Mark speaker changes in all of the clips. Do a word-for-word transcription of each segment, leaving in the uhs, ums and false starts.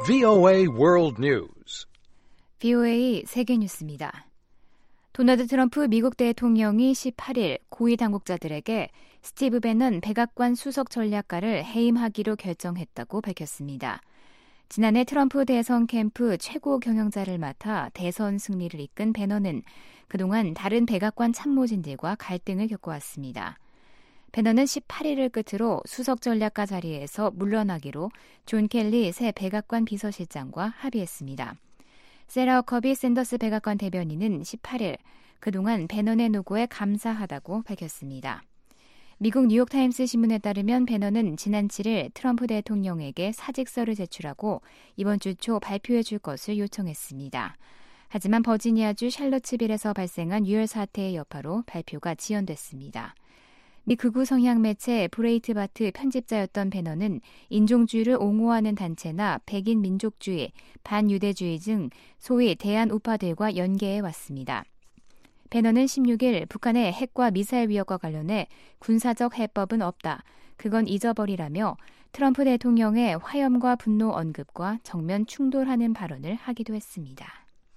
Speaker 1: 브이오에이 World News.
Speaker 2: 브이오에이 세계 뉴스입니다. 도널드 트럼프 미국 대통령이 십팔 일 고위 당국자들에게 스티브 배넌 백악관 수석 전략가를 해임하기로 결정했다고 밝혔습니다. 지난해 트럼프 대선 캠프 최고 경영자를 맡아 대선 승리를 이끈 배넌은 그동안 다른 백악관 참모진들과 갈등을 겪어왔습니다. 배넌은 십팔 일을 끝으로 수석 전략가 자리에서 물러나기로 존 켈리 새 백악관 비서실장과 합의했습니다. 세라 허커비 샌더스 백악관 대변인은 십팔 일 그동안 배넌의 노고에 감사하다고 밝혔습니다. 미국 뉴욕타임스 신문에 따르면 배넌은 지난 칠 일 트럼프 대통령에게 사직서를 제출하고 이번 주 초 발표해 줄 것을 요청했습니다. 하지만 버지니아주 샬럿츠빌에서 발생한 유혈 사태의 여파로 발표가 지연됐습니다. 미 극우 성향 매체 브레이트바트 편집자였던 배넌은 인종주의를 옹호하는 단체나 백인 민족주의, 반유대주의 등 소위 대한 우파들과 연계해 왔습니다. 배넌은 십육 일 북한의 핵과 미사일 위협과 관련해 군사적 해법은 없다. 그건 잊어버리라며 트럼프 대통령의 화염과 분노 언급과 정면 충돌하는 발언을 하기도 했습니다.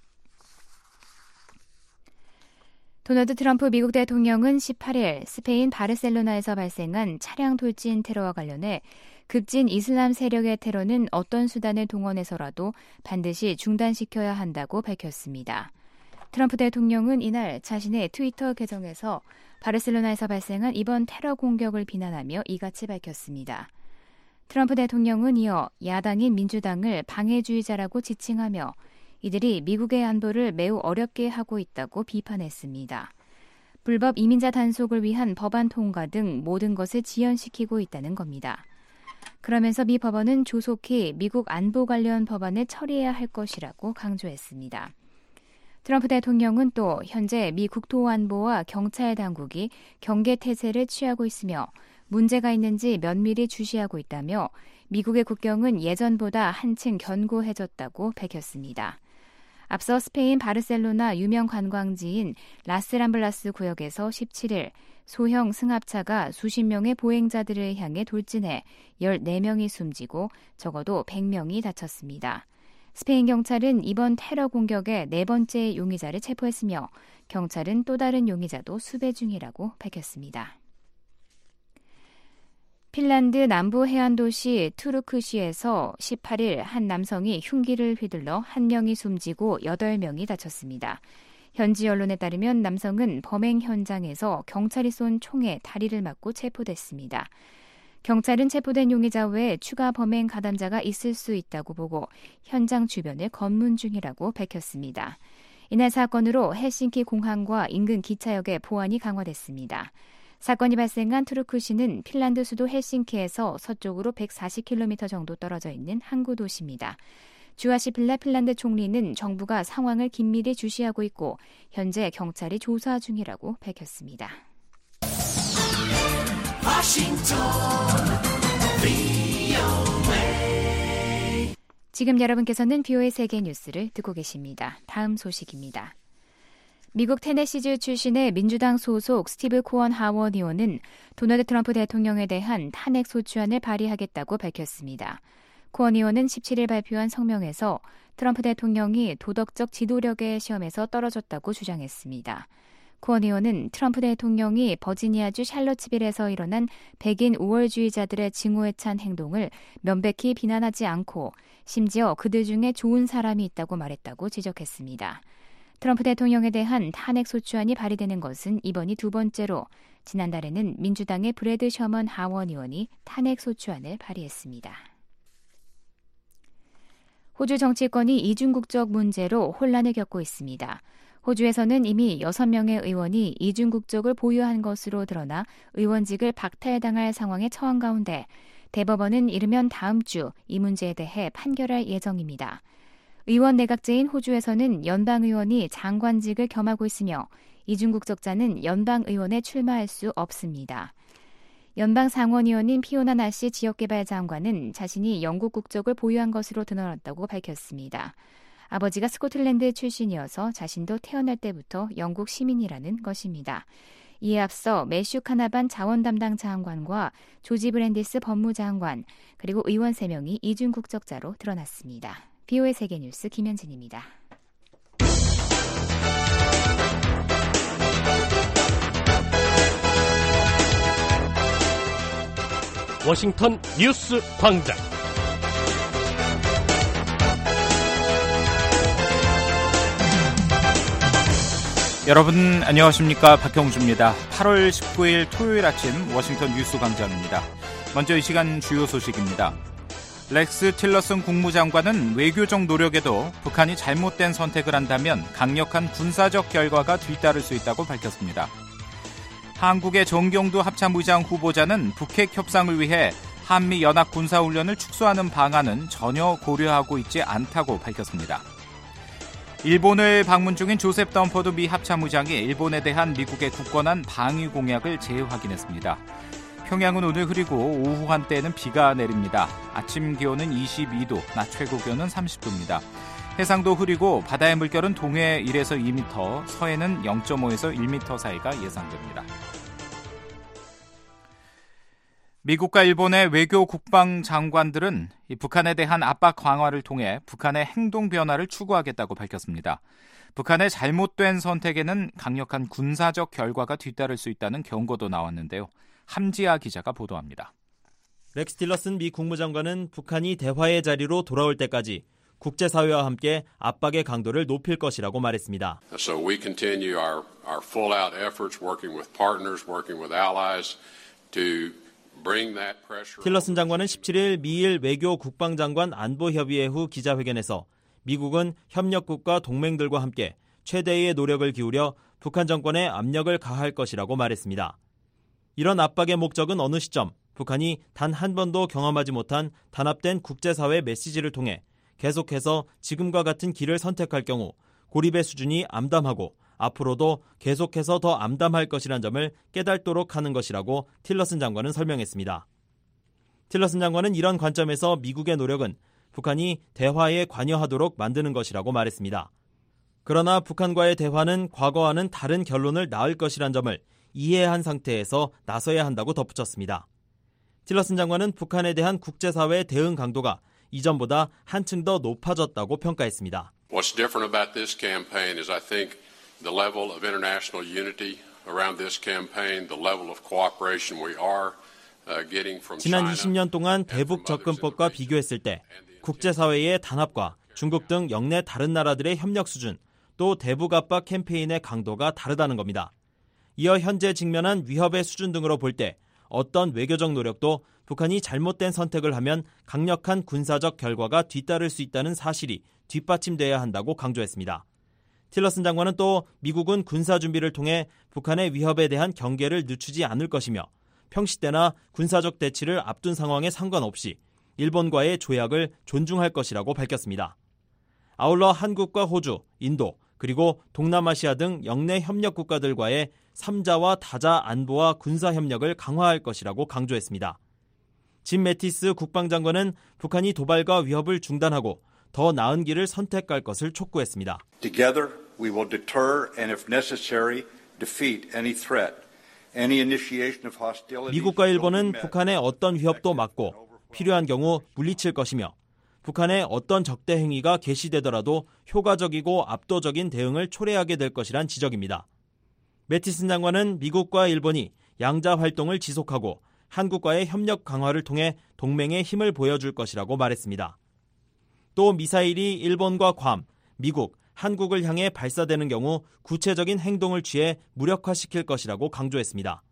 Speaker 2: 도널드 트럼프 미국 대통령은 십팔 일 스페인 바르셀로나에서 발생한 차량 돌진 테러와 관련해 급진 이슬람 세력의 테러는 어떤 수단을 동원해서라도 반드시 중단시켜야 한다고 밝혔습니다. 트럼프 대통령은 이날 자신의 트위터 계정에서 바르셀로나에서 발생한 이번 테러 공격을 비난하며 이같이 밝혔습니다. 트럼프 대통령은 이어 야당인 민주당을 방해주의자라고 지칭하며 이들이 미국의 안보를 매우 어렵게 하고 있다고 비판했습니다. 불법 이민자 단속을 위한 법안 통과 등 모든 것을 지연시키고 있다는 겁니다. 그러면서 미 법원은 조속히 미국 안보 관련 법안을 처리해야 할 것이라고 강조했습니다. 트럼프 대통령은 또 현재 미 국토안보와 경찰 당국이 경계 태세를 취하고 있으며 문제가 있는지 면밀히 주시하고 있다며 미국의 국경은 예전보다 한층 견고해졌다고 밝혔습니다. 앞서 스페인 바르셀로나 유명 관광지인 라스람블라스 구역에서 십칠 일 소형 승합차가 수십 명의 보행자들을 향해 돌진해 열네 명이 숨지고 적어도 백 명이 다쳤습니다. 스페인 경찰은 이번 테러 공격의 네 번째 용의자를 체포했으며 경찰은 또 다른 용의자도 수배 중이라고 밝혔습니다. 핀란드 남부 해안 도시 투르크시에서 십팔 일 한 남성이 흉기를 휘둘러 한 명이 숨지고 여덟 명이 다쳤습니다. 현지 언론에 따르면 남성은 범행 현장에서 경찰이 쏜 총에 다리를 맞고 체포됐습니다. 경찰은 체포된 용의자 외에 추가 범행 가담자가 있을 수 있다고 보고 현장 주변을 검문 중이라고 밝혔습니다. 이날 사건으로 헬싱키 공항과 인근 기차역의 보안이 강화됐습니다. 사건이 발생한 투르크시는 핀란드 수도 헬싱키에서 서쪽으로 백사십 킬로미터 정도 떨어져 있는 항구 도시입니다. 주아시필라 핀란드 총리는 정부가 상황을 긴밀히 주시하고 있고 현재 경찰이 조사 중이라고 밝혔습니다. 워싱턴 브이오에이 지금 여러분께서는 브이오에이 세계 뉴스를 듣고 계십니다. 다음 소식입니다. 미국 테네시주 출신의 민주당 소속 스티브 코언 하원 의원은 도널드 트럼프 대통령에 대한 탄핵 소추안을 발의하겠다고 밝혔습니다. 코언 의원은 십칠 일 발표한 성명에서 트럼프 대통령이 도덕적 지도력의 시험에서 떨어졌다고 주장했습니다. 코언 의원은 트럼프 대통령이 버지니아주 샬럿츠빌에서 일어난 백인 우월주의자들의 증오에 찬 행동을 명백히 비난하지 않고 심지어 그들 중에 좋은 사람이 있다고 말했다고 지적했습니다. 트럼프 대통령에 대한 탄핵 소추안이 발의되는 것은 이번이 두 번째로 지난달에는 민주당의 브래드 셔먼 하원 의원이 탄핵 소추안을 발의했습니다. 호주 정치권이 이중 국적 문제로 혼란을 겪고 있습니다. 호주에서는 이미 여섯 명의 의원이 이중 국적을 보유한 것으로 드러나 의원직을 박탈당할 상황에 처한 가운데 대법원은 이르면 다음 주 이 문제에 대해 판결할 예정입니다. 의원 내각제인 호주에서는 연방의원이 장관직을 겸하고 있으며 이중국적자는 연방의원에 출마할 수 없습니다. 연방상원의원인 피오나 나시 지역개발 장관은 자신이 영국 국적을 보유한 것으로 드러났다고 밝혔습니다. 아버지가 스코틀랜드 출신이어서 자신도 태어날 때부터 영국 시민이라는 것입니다. 이에 앞서 매슈 카나반 자원 담당 장관과 조지 브랜디스 법무장관 그리고 의원 세 명이 이중 국적자로 드러났습니다. 비오에이 세계뉴스 김현진입니다.
Speaker 3: 워싱턴 뉴스 광장.
Speaker 4: 여러분 안녕하십니까, 박형주입니다. 팔월 십구일 토요일 아침 워싱턴 뉴스 광장입니다. 먼저 이 시간 주요 소식입니다. 렉스 틸러슨 국무장관은 외교적 노력에도 북한이 잘못된 선택을 한다면 강력한 군사적 결과가 뒤따를 수 있다고 밝혔습니다. 한국의 정경두 합참의장 후보자는 북핵 협상을 위해 한미 연합 군사훈련을 축소하는 방안은 전혀 고려하고 있지 않다고 밝혔습니다. 일본을 방문 중인 조셉 덤퍼드 미 합참의장이 일본에 대한 미국의 굳건한 방위 공약을 재확인했습니다. 평양은 오늘 흐리고 오후 한때에는 비가 내립니다. 아침 기온은 이십이 도, 낮 최고 기온은 삼십 도입니다. 해상도 흐리고 바다의 물결은 동해 일에서 이 미터, 서해는 영 점 오에서 일 미터 사이가 예상됩니다. 미국과 일본의 외교 국방 장관들은 이 북한에 대한 압박 강화를 통해 북한의 행동 변화를 추구하겠다고 밝혔습니다. 북한의 잘못된 선택에는 강력한 군사적 결과가 뒤따를 수 있다는 경고도 나왔는데요. 함지아 기자가 보도합니다.
Speaker 5: 렉스 틸러슨 미 국무장관은 북한이 대화의 자리로 돌아올 때까지 국제사회와 함께 압박의 강도를 높일 것이라고 말했습니다.
Speaker 6: So we continue our, our full-out efforts working with partners, working with allies to
Speaker 5: 틸러슨 장관은 십칠일 미일 외교 국방장관 안보협의회 후 기자회견에서 미국은 협력국과 동맹들과 함께 최대의 노력을 기울여 북한 정권에 압력을 가할 것이라고 말했습니다. 이런 압박의 목적은 어느 시점 북한이 단 한 번도 경험하지 못한 단합된 국제사회 메시지를 통해 계속해서 지금과 같은 길을 선택할 경우 고립의 수준이 암담하고 앞으로도 계속해서 더 암담할 것이라는 점을 깨닫도록 하는 것이라고 틸러슨 장관은 설명했습니다. 틸러슨 장관은 이런 관점에서 미국의 노력은 북한이 대화에 관여하도록 만드는 것이라고 말했습니다. 그러나 북한과의 대화는 과거와는 다른 결론을 낳을 것이라는 점을 이해한 상태에서 나서야 한다고 덧붙였습니다. 틸러슨 장관은 북한에 대한 국제사회의 대응 강도가 이전보다 한층 더 높아졌다고 평가했습니다.
Speaker 6: What's different about this campaign is I think the level of international unity around this campaign, the level of cooperation we are uh, getting from China.
Speaker 5: 지난 이십 년 동안 대북 접근법과 비교했을 때 국제사회의 단합과 중국 등 영내 다른 나라들의 협력 수준, 또 대북 압박 캠페인의 강도가 다르다는 겁니다. 이어 현재 직면한 위협의 수준 등으로 볼 때 어떤 외교적 노력도 북한이 잘못된 선택을 하면 강력한 군사적 결과가 뒤따를 수 있다는 사실이 뒷받침돼야 한다고 강조했습니다. 틸러슨 장관은 또 미국은 군사 준비를 통해 북한의 위협에 대한 경계를 늦추지 않을 것이며 평시 때나 군사적 대치를 앞둔 상황에 상관없이 일본과의 조약을 존중할 것이라고 밝혔습니다. 아울러 한국과 호주, 인도, 그리고 동남아시아 등 영내 협력 국가들과의 삼자와 다자 안보와 군사 협력을 강화할 것이라고 강조했습니다. 짐 매티스 국방장관은 북한이 도발과 위협을 중단하고 더 나은 길을 선택할 것을 촉구했습니다.
Speaker 7: Together we will deter and if necessary defeat any threat. Any initiation of hostility.
Speaker 5: 미국과 일본은 북한의 어떤 위협도 막고 필요한 경우 물리칠 것이며 북한의 어떤 적대 행위가 개시되더라도 효과적이고 압도적인 대응을 초래하게 될 것이란 지적입니다. 매티슨 장관은 미국과 일본이 양자 활동을 지속하고 한국과의 협력 강화를 통해 동맹의 힘을 보여줄 것이라고 말했습니다. 또 미사일이 일본과 괌, 미국, 한국을 향해 발사되는 경우 구체적인 행동을 취해 무력화시킬 것이라고 강조했습니다.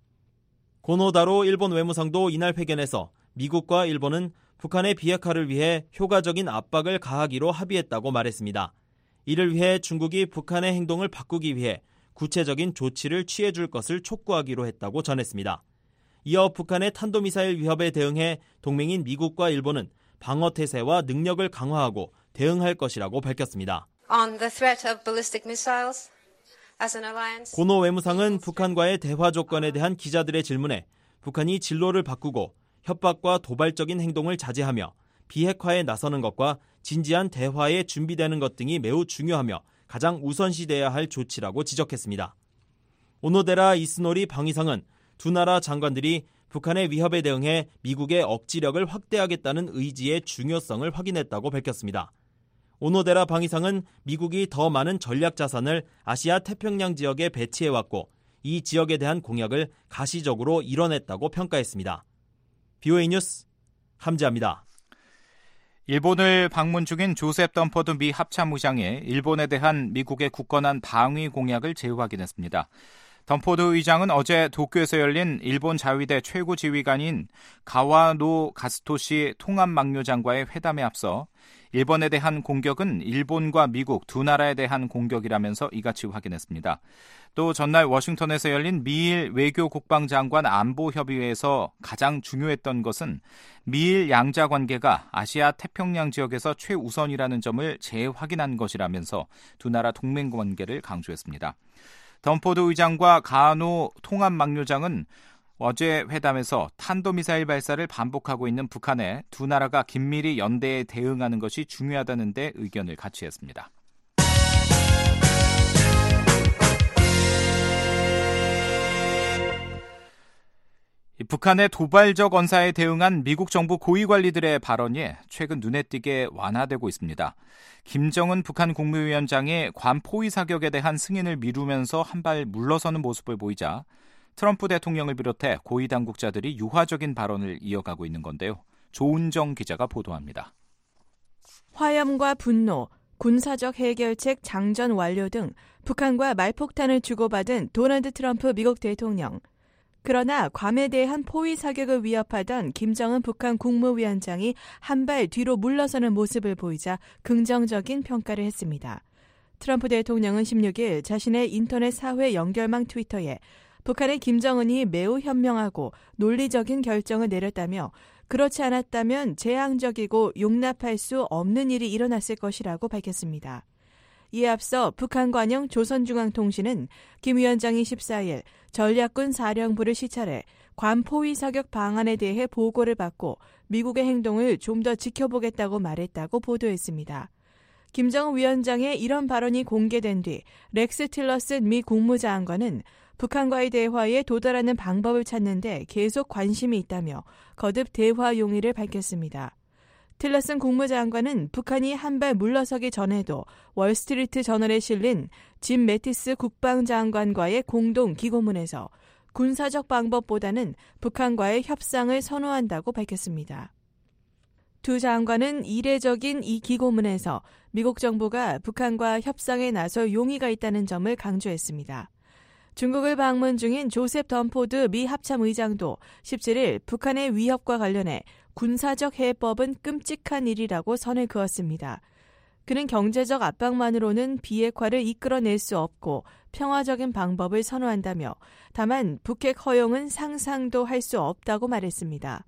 Speaker 5: 고노다로 일본 외무상도 이날 회견에서 미국과 일본은 북한의 비핵화를 위해 효과적인 압박을 가하기로 합의했다고 말했습니다. 이를 위해 중국이 북한의 행동을 바꾸기 위해 구체적인 조치를 취해줄 것을 촉구하기로 했다고 전했습니다. 이어 북한의 탄도미사일 위협에 대응해 동맹인 미국과 일본은 방어태세와 능력을 강화하고 대응할 것이라고 밝혔습니다.
Speaker 8: On the threat of ballistic missiles, as an alliance...
Speaker 5: 고노 외무상은 북한과의 대화 조건에 대한 기자들의 질문에 북한이 진로를 바꾸고 협박과 도발적인 행동을 자제하며 비핵화에 나서는 것과 진지한 대화에 준비되는 것 등이 매우 중요하며 가장 우선시돼야 할 조치라고 지적했습니다. 오노데라 이스노리 방위상은 두 나라 장관들이 북한의 위협에 대응해 미국의 억지력을 확대하겠다는 의지의 중요성을 확인했다고 밝혔습니다. 오노데라 방위상은 미국이 더 많은 전략 자산을 아시아 태평양 지역에 배치해왔고 이 지역에 대한 공약을 가시적으로 이뤄냈다고 평가했습니다. 비오에이 뉴스 함지아입니다.
Speaker 4: 일본을 방문 중인 조셉 덤포드 미 합참의장이 일본에 대한 미국의 굳건한 방위 공약을 재확인했습니다. 덤포드 의장은 어제 도쿄에서 열린 일본 자위대 최고 지휘관인 가와노 가스토시 통합망료장과의 회담에 앞서 일본에 대한 공격은 일본과 미국 두 나라에 대한 공격이라면서 이같이 확인했습니다. 또 전날 워싱턴에서 열린 미일 외교국방장관 안보협의회에서 가장 중요했던 것은 미일 양자 관계가 아시아 태평양 지역에서 최우선이라는 점을 재확인한 것이라면서 두 나라 동맹 관계를 강조했습니다. 덤포드 의장과 가노 통합망료장은 어제 회담에서 탄도미사일 발사를 반복하고 있는 북한에 두 나라가 긴밀히 연대에 대응하는 것이 중요하다는 데 의견을 같이 했습니다. 북한의 도발적 언사에 대응한 미국 정부 고위관리들의 발언이 최근 눈에 띄게 완화되고 있습니다. 김정은 북한 국무위원장이 괌 포위 사격에 대한 승인을 미루면서 한 발 물러서는 모습을 보이자 트럼프 대통령을 비롯해 고위 당국자들이 유화적인 발언을 이어가고 있는 건데요. 조은정 기자가 보도합니다.
Speaker 9: 화염과 분노, 군사적 해결책 장전 완료 등 북한과 말폭탄을 주고받은 도널드 트럼프 미국 대통령. 그러나 괌에 대한 포위 사격을 위협하던 김정은 북한 국무위원장이 한 발 뒤로 물러서는 모습을 보이자 긍정적인 평가를 했습니다. 트럼프 대통령은 십육 일 자신의 인터넷 사회 연결망 트위터에 북한의 김정은이 매우 현명하고 논리적인 결정을 내렸다며 그렇지 않았다면 재앙적이고 용납할 수 없는 일이 일어났을 것이라고 밝혔습니다. 이에 앞서 북한 관영 조선중앙통신은 김 위원장이 십사 일 전략군 사령부를 시찰해 괌 포위 사격 방안에 대해 보고를 받고 미국의 행동을 좀 더 지켜보겠다고 말했다고 보도했습니다. 김정은 위원장의 이런 발언이 공개된 뒤 렉스 틸러슨 미 국무장관은 북한과의 대화에 도달하는 방법을 찾는 데 계속 관심이 있다며 거듭 대화 용의를 밝혔습니다. 틸러슨 국무장관은 북한이 한 발 물러서기 전에도 월스트리트 저널에 실린 짐 매티스 국방장관과의 공동 기고문에서 군사적 방법보다는 북한과의 협상을 선호한다고 밝혔습니다. 두 장관은 이례적인 이 기고문에서 미국 정부가 북한과 협상에 나설 용의가 있다는 점을 강조했습니다. 중국을 방문 중인 조셉 덤포드 미 합참의장도 십칠 일 북한의 위협과 관련해 군사적 해법은 끔찍한 일이라고 선을 그었습니다. 그는 경제적 압박만으로는 비핵화를 이끌어낼 수 없고 평화적인 방법을 선호한다며 다만 북핵 허용은 상상도 할 수 없다고 말했습니다.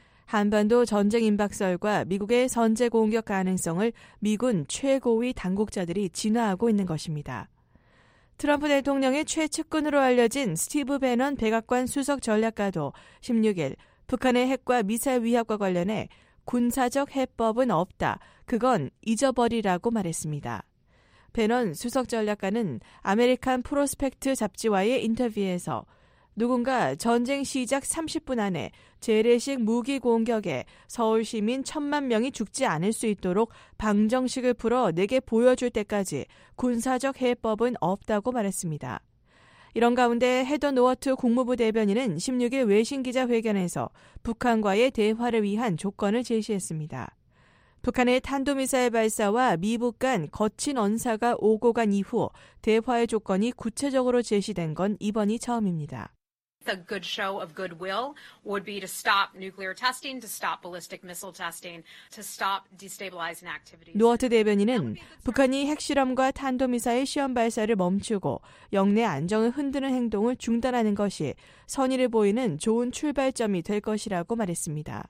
Speaker 9: 한반도 전쟁 임박설과 미국의 선제 공격 가능성을 미군 최고위 당국자들이 진화하고 있는 것입니다. 트럼프 대통령의 최측근으로 알려진 스티브 배넌 백악관 수석 전략가도 십육 일 북한의 핵과 미사일 위협과 관련해 군사적 해법은 없다. 그건 잊어버리라고 말했습니다. 배넌 수석 전략가는 아메리칸 프로스펙트 잡지와의 인터뷰에서 누군가 전쟁 시작 삼십 분 안에 재래식 무기 공격에 서울 시민 천만 명이 죽지 않을 수 있도록 방정식을 풀어 내게 보여줄 때까지 군사적 해법은 없다고 말했습니다. 이런 가운데 헤더 노어트 국무부 대변인은 십육 일 외신 기자회견에서 북한과의 대화를 위한 조건을 제시했습니다. 북한의 탄도미사일 발사와 미북 간 거친 언사가 오고 간 이후 대화의 조건이 구체적으로 제시된 건 이번이 처음입니다.
Speaker 10: A good show of goodwill would be to stop nuclear testing, to stop ballistic missile testing, to stop destabilizing activities.
Speaker 9: 노어트 대변인은 북한이 핵실험과 탄도미사일 시험 발사를 멈추고 영내 안정을 흔드는 행동을 중단하는 것이 선의를 보이는 좋은 출발점이 될 것이라고 말했습니다.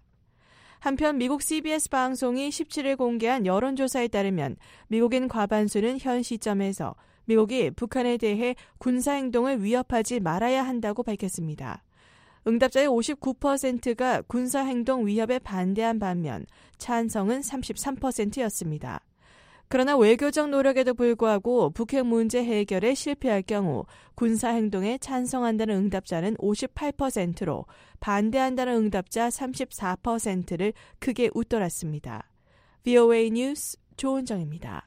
Speaker 9: 한편 미국 씨비에스 방송이 십칠 일 공개한 여론조사에 따르면 미국인 과반수는 현 시점에서 미국이 북한에 대해 군사행동을 위협하지 말아야 한다고 밝혔습니다. 응답자의 오십구 퍼센트가 군사행동 위협에 반대한 반면 찬성은 삼십삼 퍼센트였습니다. 그러나 외교적 노력에도 불구하고 북핵 문제 해결에 실패할 경우 군사행동에 찬성한다는 응답자는 오십팔 퍼센트로 반대한다는 응답자 삼십사 퍼센트를 크게 웃돌았습니다. 브이오에이 뉴스 조은정입니다.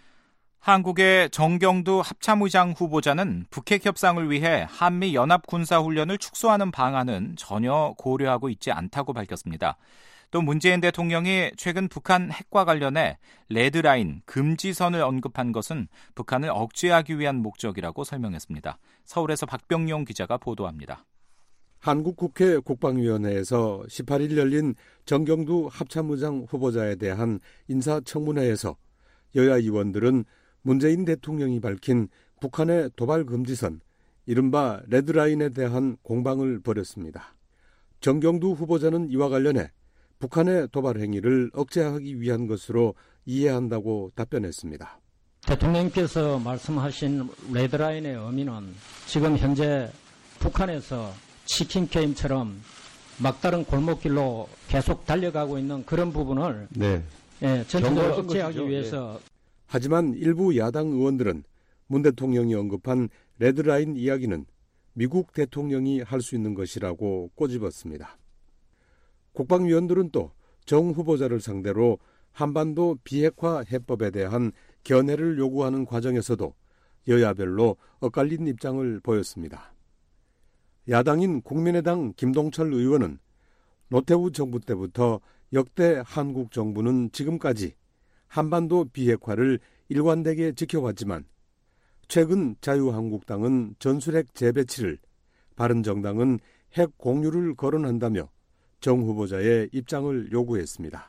Speaker 4: 한국의 정경두 합참의장 후보자는 북핵 협상을 위해 한미 연합 군사훈련을 축소하는 방안은 전혀 고려하고 있지 않다고 밝혔습니다. 또 문재인 대통령이 최근 북한 핵과 관련해 레드라인, 금지선을 언급한 것은 북한을 억제하기 위한 목적이라고 설명했습니다. 서울에서 박병용 기자가 보도합니다.
Speaker 11: 한국 국회 국방위원회에서 십팔 일 열린 정경두 합참의장 후보자에 대한 인사청문회에서 여야 의원들은 문재인 대통령이 밝힌 북한의 도발 금지선, 이른바 레드라인에 대한 공방을 벌였습니다. 정경두 후보자는 이와 관련해 북한의 도발 행위를 억제하기 위한 것으로 이해한다고 답변했습니다.
Speaker 12: 대통령께서 말씀하신 레드라인의 의미는 지금 현재 북한에서 치킨 게임처럼 막다른 골목길로 계속 달려가고 있는 그런 부분을 네. 예, 전체적으로 억제하기 위해서.
Speaker 11: 네. 하지만 일부 야당 의원들은 문 대통령이 언급한 레드라인 이야기는 미국 대통령이 할 수 있는 것이라고 꼬집었습니다. 국방위원들은 또 정 후보자를 상대로 한반도 비핵화 해법에 대한 견해를 요구하는 과정에서도 여야별로 엇갈린 입장을 보였습니다. 야당인 국민의당 김동철 의원은 노태우 정부 때부터 역대 한국 정부는 지금까지 한반도 비핵화를 일관되게 지켜왔지만 최근 자유한국당은 전술핵 재배치를, 바른정당은 핵 공유를 거론한다며 정 후보자의 입장을 요구했습니다.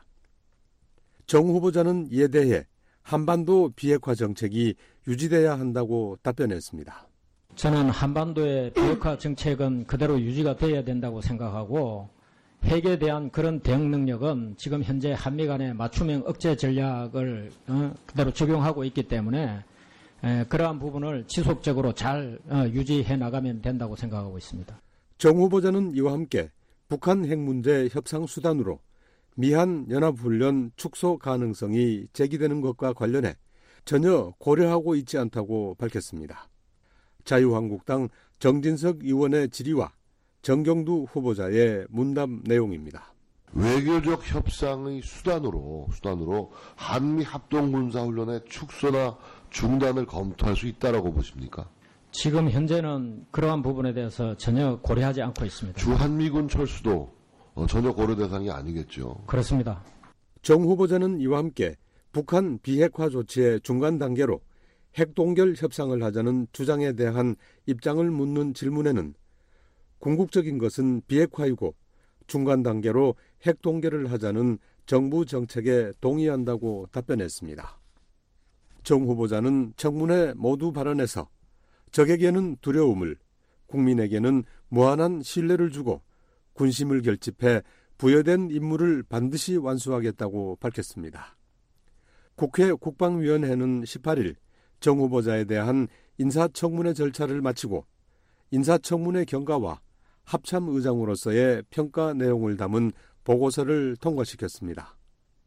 Speaker 11: 정 후보자는 이에 대해 한반도 비핵화 정책이 유지돼야 한다고 답변했습니다.
Speaker 12: 저는 한반도의 비핵화 정책은 그대로 유지가 돼야 된다고 생각하고 핵에 대한 그런 대응 능력은 지금 현재 한미 간의 맞춤형 억제 전략을 어, 그대로 적용하고 있기 때문에 에, 그러한 부분을 지속적으로 잘 어, 유지해 나가면 된다고 생각하고 있습니다.
Speaker 11: 정 후보자는 이와 함께 북한 핵 문제 협상 수단으로 미한 연합훈련 축소 가능성이 제기되는 것과 관련해 전혀 고려하고 있지 않다고 밝혔습니다. 자유한국당 정진석 의원의 질의와 정경두 후보자의 문답 내용입니다.
Speaker 13: 외교적 협상의 수단으로 수단으로 한미 합동 군사훈련의 축소나 중단을 검토할 수 있다라고 보십니까?
Speaker 12: 지금 현재는 그러한 부분에 대해서 전혀 고려하지 않고 있습니다.
Speaker 13: 주한미군 철수도 전혀 고려 대상이 아니겠죠.
Speaker 12: 그렇습니다.
Speaker 11: 정 후보자는 이와 함께 북한 비핵화 조치의 중간 단계로 핵동결 협상을 하자는 주장에 대한 입장을 묻는 질문에는 궁극적인 것은 비핵화이고 중간 단계로 핵동결을 하자는 정부 정책에 동의한다고 답변했습니다. 정 후보자는 청문회 모두 발언에서 적에게는 두려움을, 국민에게는 무한한 신뢰를 주고 군심을 결집해 부여된 임무를 반드시 완수하겠다고 밝혔습니다. 국회 국방위원회는 십팔 일 정 후보자에 대한 인사청문회 절차를 마치고 인사청문회 경과와 합참의장으로서의 평가 내용을 담은 보고서를 통과시켰습니다.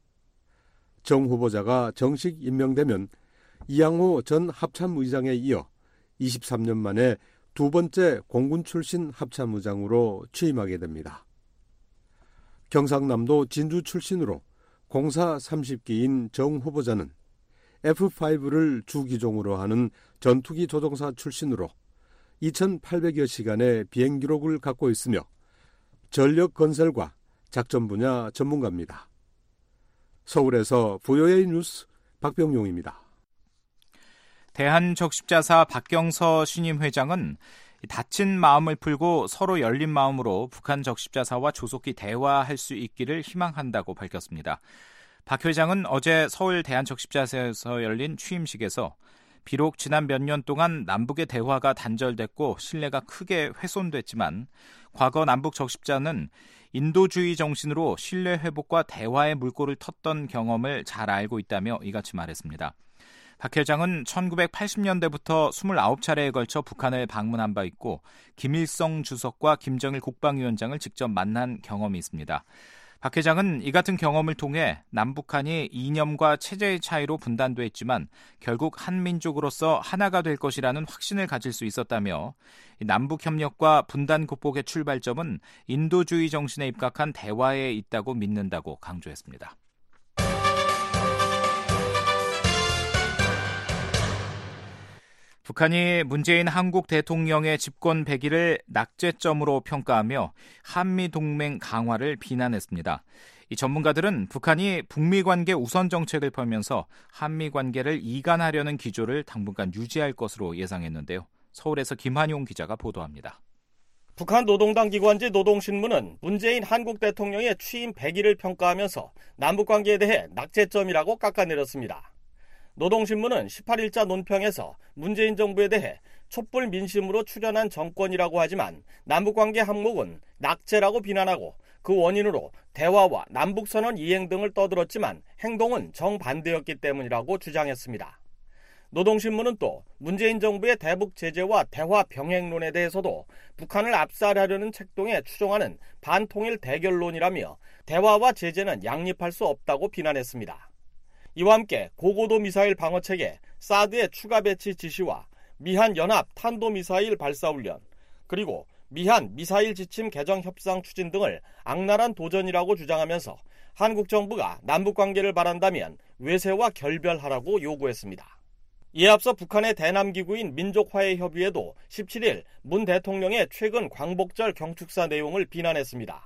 Speaker 11: 정 후보자가 정식 임명되면 이양호 전 합참의장에 이어 이십삼 년 만에 두 번째 공군 출신 합참의장으로 취임하게 됩니다. 경상남도 진주 출신으로 공사 삼십 기인 정 후보자는 에프 파이브를 주기종으로 하는 전투기 조종사 출신으로 이천팔백여 시간의 비행 기록을 갖고 있으며 전력 건설과 작전 분야 전문가입니다. 서울에서 브이오에이 뉴스 박병용입니다.
Speaker 4: 대한적십자사 박경서 신임 회장은 다친 마음을 풀고 서로 열린 마음으로 북한 적십자사와 조속히 대화할 수 있기를 희망한다고 밝혔습니다. 박 회장은 어제 서울 대한적십자사에서 열린 취임식에서 비록 지난 몇 년 동안 남북의 대화가 단절됐고 신뢰가 크게 훼손됐지만 과거 남북 적십자는 인도주의 정신으로 신뢰 회복과 대화의 물꼬를 텄던 경험을 잘 알고 있다며 이같이 말했습니다. 박 회장은 천구백팔십 년대부터 스물아홉 차례에 걸쳐 북한을 방문한 바 있고 김일성 주석과 김정일 국방위원장을 직접 만난 경험이 있습니다. 박 회장은 이 같은 경험을 통해 남북한이 이념과 체제의 차이로 분단됐지만 결국 한민족으로서 하나가 될 것이라는 확신을 가질 수 있었다며 남북협력과 분단 극복의 출발점은 인도주의 정신에 입각한 대화에 있다고 믿는다고 강조했습니다. 북한이 문재인 한국 대통령의 집권 백 일을 낙제점으로 평가하며 한미동맹 강화를 비난했습니다. 이 전문가들은 북한이 북미 관계 우선 정책을 펴면서 한미 관계를 이간하려는 기조를 당분간 유지할 것으로 예상했는데요. 서울에서 김한용 기자가 보도합니다.
Speaker 14: 북한 노동당 기관지 노동신문은 문재인 한국 대통령의 취임 백 일을 평가하면서 남북관계에 대해 낙제점이라고 깎아내렸습니다. 노동신문은 십팔 일자 논평에서 문재인 정부에 대해 촛불 민심으로 출현한 정권이라고 하지만 남북관계 항목은 낙제라고 비난하고 그 원인으로 대화와 남북선언 이행 등을 떠들었지만 행동은 정반대였기 때문이라고 주장했습니다. 노동신문은 또 문재인 정부의 대북 제재와 대화 병행론에 대해서도 북한을 압살하려는 책동에 추종하는 반통일 대결론이라며 대화와 제재는 양립할 수 없다고 비난했습니다. 이와 함께 고고도 미사일 방어체계 사드의 추가 배치 지시와 미한 연합 탄도미사일 발사훈련 그리고 미한 미사일 지침 개정 협상 추진 등을 악랄한 도전이라고 주장하면서 한국 정부가 남북관계를 바란다면 외세와 결별하라고 요구했습니다. 이에 앞서 북한의 대남기구인 민족화해협의회도 십칠 일 문 대통령의 최근 광복절 경축사 내용을 비난했습니다.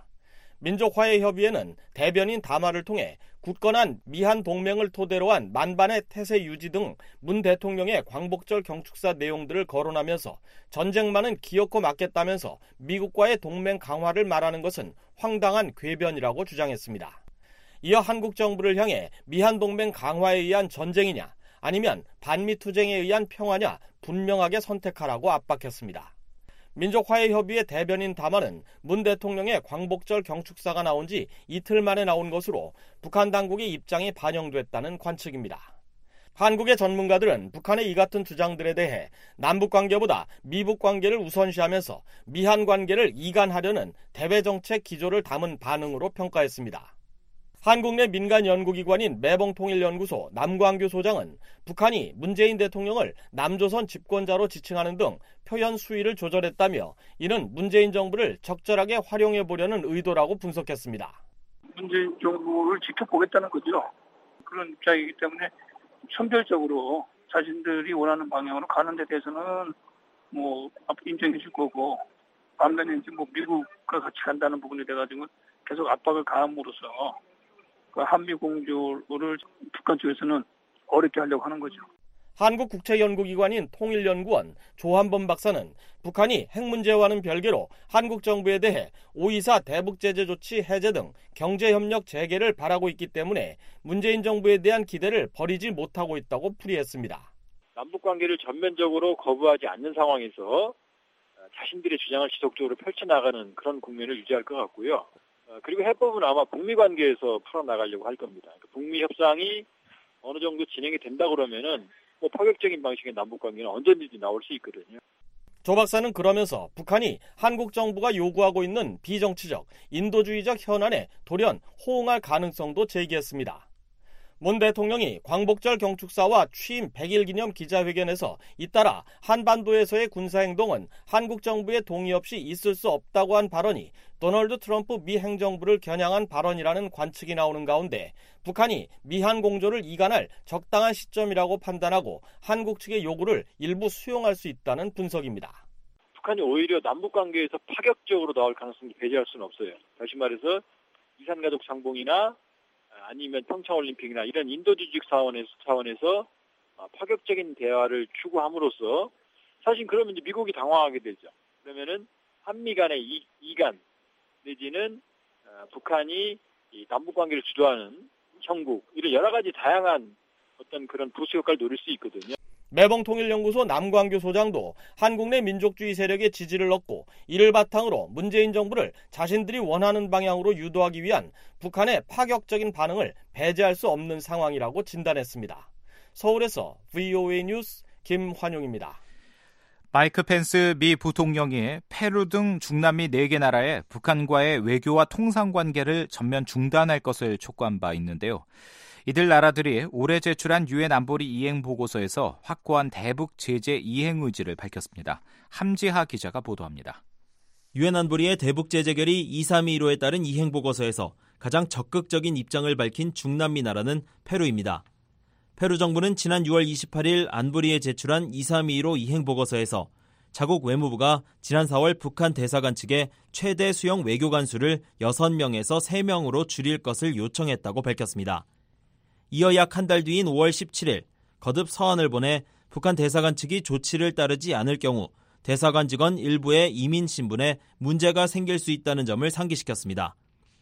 Speaker 14: 민족화해협의회는 대변인 담화를 통해 굳건한 미한 동맹을 토대로 한 만반의 태세 유지 등 문 대통령의 광복절 경축사 내용들을 거론하면서 전쟁만은 기어코 막겠다면서 미국과의 동맹 강화를 말하는 것은 황당한 궤변이라고 주장했습니다. 이어 한국 정부를 향해 미한 동맹 강화에 의한 전쟁이냐 아니면 반미 투쟁에 의한 평화냐 분명하게 선택하라고 압박했습니다. 민족화해협의회 대변인 담화는 문 대통령의 광복절 경축사가 나온 지 이틀 만에 나온 것으로 북한 당국의 입장이 반영됐다는 관측입니다. 한국의 전문가들은 북한의 이 같은 주장들에 대해 남북관계보다 미북관계를 우선시하면서 미한 관계를 이간하려는 대외정책 기조를 담은 반응으로 평가했습니다. 한국 내 민간 연구기관인 매봉통일연구소 남광규 소장은 북한이 문재인 대통령을 남조선 집권자로 지칭하는 등 표현 수위를 조절했다며 이는 문재인 정부를 적절하게 활용해보려는 의도라고 분석했습니다.
Speaker 15: 문재인 정부를 지켜보겠다는 거죠. 그런 입장이기 때문에 선별적으로 자신들이 원하는 방향으로 가는 데 대해서는 뭐 인정해 줄 거고 반면에 이제 뭐 미국과 같이 간다는 부분에 대해 가지고 계속 압박을 가함으로써 한미 공조를 북한 쪽에서는 어렵게 하려고 하는 거죠.
Speaker 14: 한국국제연구기관인 통일연구원 조한범 박사는 북한이 핵 문제와는 별개로 한국 정부에 대해 오이사 대북제재 조치 해제 등 경제협력 재개를 바라고 있기 때문에 문재인 정부에 대한 기대를 버리지 못하고 있다고 풀이했습니다.
Speaker 16: 남북관계를 전면적으로 거부하지 않는 상황에서 자신들의 주장을 지속적으로 펼쳐나가는 그런 국면을 유지할 것 같고요. 그리고 해법은 아마 북미 관계에서 풀어나가려고 할 겁니다. 북미 협상이 어느 정도 진행이 된다 그러면은 뭐 파격적인 방식의 남북 관계는 언제든지 나올 수 있거든요.
Speaker 14: 조 박사는 그러면서 북한이 한국 정부가 요구하고 있는 비정치적, 인도주의적 현안에 돌연 호응할 가능성도 제기했습니다. 문 대통령이 광복절 경축사와 취임 백 일 기념 기자회견에서 잇따라 한반도에서의 군사행동은 한국 정부의 동의 없이 있을 수 없다고 한 발언이 도널드 트럼프 미 행정부를 겨냥한 발언이라는 관측이 나오는 가운데 북한이 미한 공조를 이간할 적당한 시점이라고 판단하고 한국 측의 요구를 일부 수용할 수 있다는 분석입니다.
Speaker 16: 북한이 오히려 남북관계에서 파격적으로 나올 가능성이 배제할 수는 없어요. 다시 말해서 이산가족 상봉이나 아니면 평창올림픽이나 이런 인도주의적 차원에서, 차원에서 파격적인 대화를 추구함으로써 사실 그러면 이제 미국이 당황하게 되죠. 그러면은 한미 간의 이, 이간 내지는 어, 북한이 이 남북관계를 주도하는 형국 이런 여러 가지 다양한 어떤 그런 부수 효과를 노릴 수 있거든요.
Speaker 14: 매봉통일연구소 남광규 소장도 한국 내 민족주의 세력의 지지를 얻고 이를 바탕으로 문재인 정부를 자신들이 원하는 방향으로 유도하기 위한 북한의 파격적인 반응을 배제할 수 없는 상황이라고 진단했습니다. 서울에서 브이오에이 뉴스 김환용입니다.
Speaker 4: 마이크 펜스 미 부통령이 페루 등 중남미 네 개 나라에 북한과의 외교와 통상관계를 전면 중단할 것을 촉구한 바 있는데요. 이들 나라들이 올해 제출한 유엔 안보리 이행 보고서에서 확고한 대북 제재 이행 의지를 밝혔습니다. 함지하 기자가 보도합니다.
Speaker 5: 유엔 안보리의 대북 제재 결의 이삼이일오에 따른 이행 보고서에서 가장 적극적인 입장을 밝힌 중남미 나라는 페루입니다. 페루 정부는 지난 유월 이십팔일 안보리에 제출한 이삼이일오 이행 보고서에서 자국 외무부가 지난 사월 북한 대사관 측에 최대 수용 외교관 수를 여섯 명에서 세 명으로 줄일 것을 요청했다고 밝혔습니다. 이어 약 한 달 뒤인 오월 십칠일 거듭 서한을 보내 북한 대사관 측이 조치를 따르지 않을 경우 대사관 직원 일부의 이민 신분에 문제가 생길 수 있다는 점을 상기시켰습니다.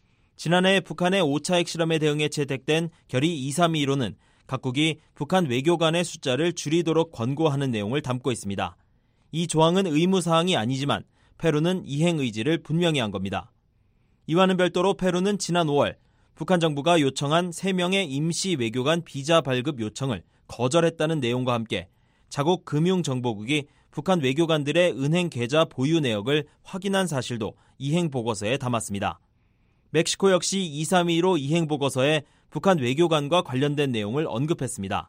Speaker 5: 지난해 북한의 오 차 핵실험에 대응해 채택된 결의 이삼이일오는 각국이 북한 외교관의 숫자를 줄이도록 권고하는 내용을 담고 있습니다. 이 조항은 의무사항이 아니지만 페루는 이행 의지를 분명히 한 겁니다. 이와는 별도로 페루는 지난 오월 북한 정부가 요청한 세 명의 임시 외교관 비자 발급 요청을 거절했다는 내용과 함께 자국 금융정보국이 북한 외교관들의 은행 계좌 보유 내역을 확인한 사실도 이행 보고서에 담았습니다. 멕시코 역시 이삼이일오 이행 보고서에 북한 외교관과 관련된 내용을 언급했습니다.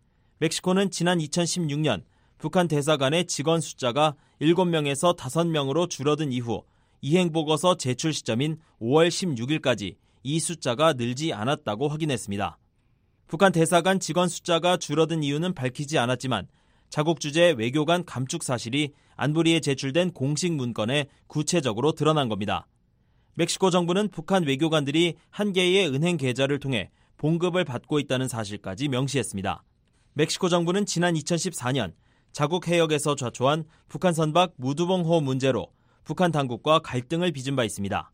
Speaker 5: 멕시코는 지난 이천십육년 북한 대사관의 직원 숫자가 일곱 명에서 다섯 명으로 줄어든 이후 이행 보고서 제출 시점인 오월 십육일까지 이 숫자가 늘지 않았다고 확인했습니다. 북한 대사관 직원 숫자가 줄어든 이유는 밝히지 않았지만 자국 주재 외교관 감축 사실이 안보리에 제출된 공식 문건에 구체적으로 드러난 겁니다. 멕시코 정부는 북한 외교관들이 한 개의 은행 계좌를 통해 봉급을 받고 있다는 사실까지 명시했습니다. 멕시코 정부는 지난 이천십사년 자국 해역에서 좌초한 북한 선박 무두봉호 문제로 북한 당국과 갈등을 빚은 바 있습니다.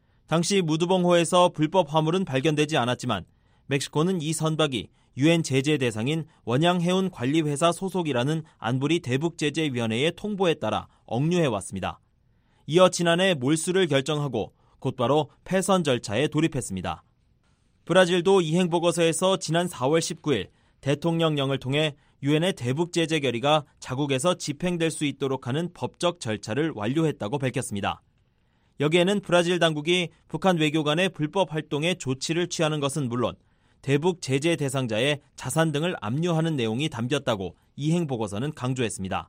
Speaker 5: 당시 무두봉호에서 불법 화물은 발견되지 않았지만 멕시코는 이 선박이 유엔 제재 대상인 원양해운관리회사 소속이라는 안보리 대북제재위원회의 통보에 따라 억류해왔습니다. 이어 지난해 몰수를 결정하고 곧바로 폐선 절차에 돌입했습니다. 브라질도 이행 보고서에서 지난 사월 십구일 대통령령을 통해 유엔의 대북제재 결의가 자국에서 집행될 수 있도록 하는 법적 절차를 완료했다고 밝혔습니다. 여기에는 브라질 당국이 북한 외교관의 불법 활동에 조치를 취하는 것은 물론 대북 제재 대상자의 자산 등을 압류하는 내용이 담겼다고 이행 보고서는 강조했습니다.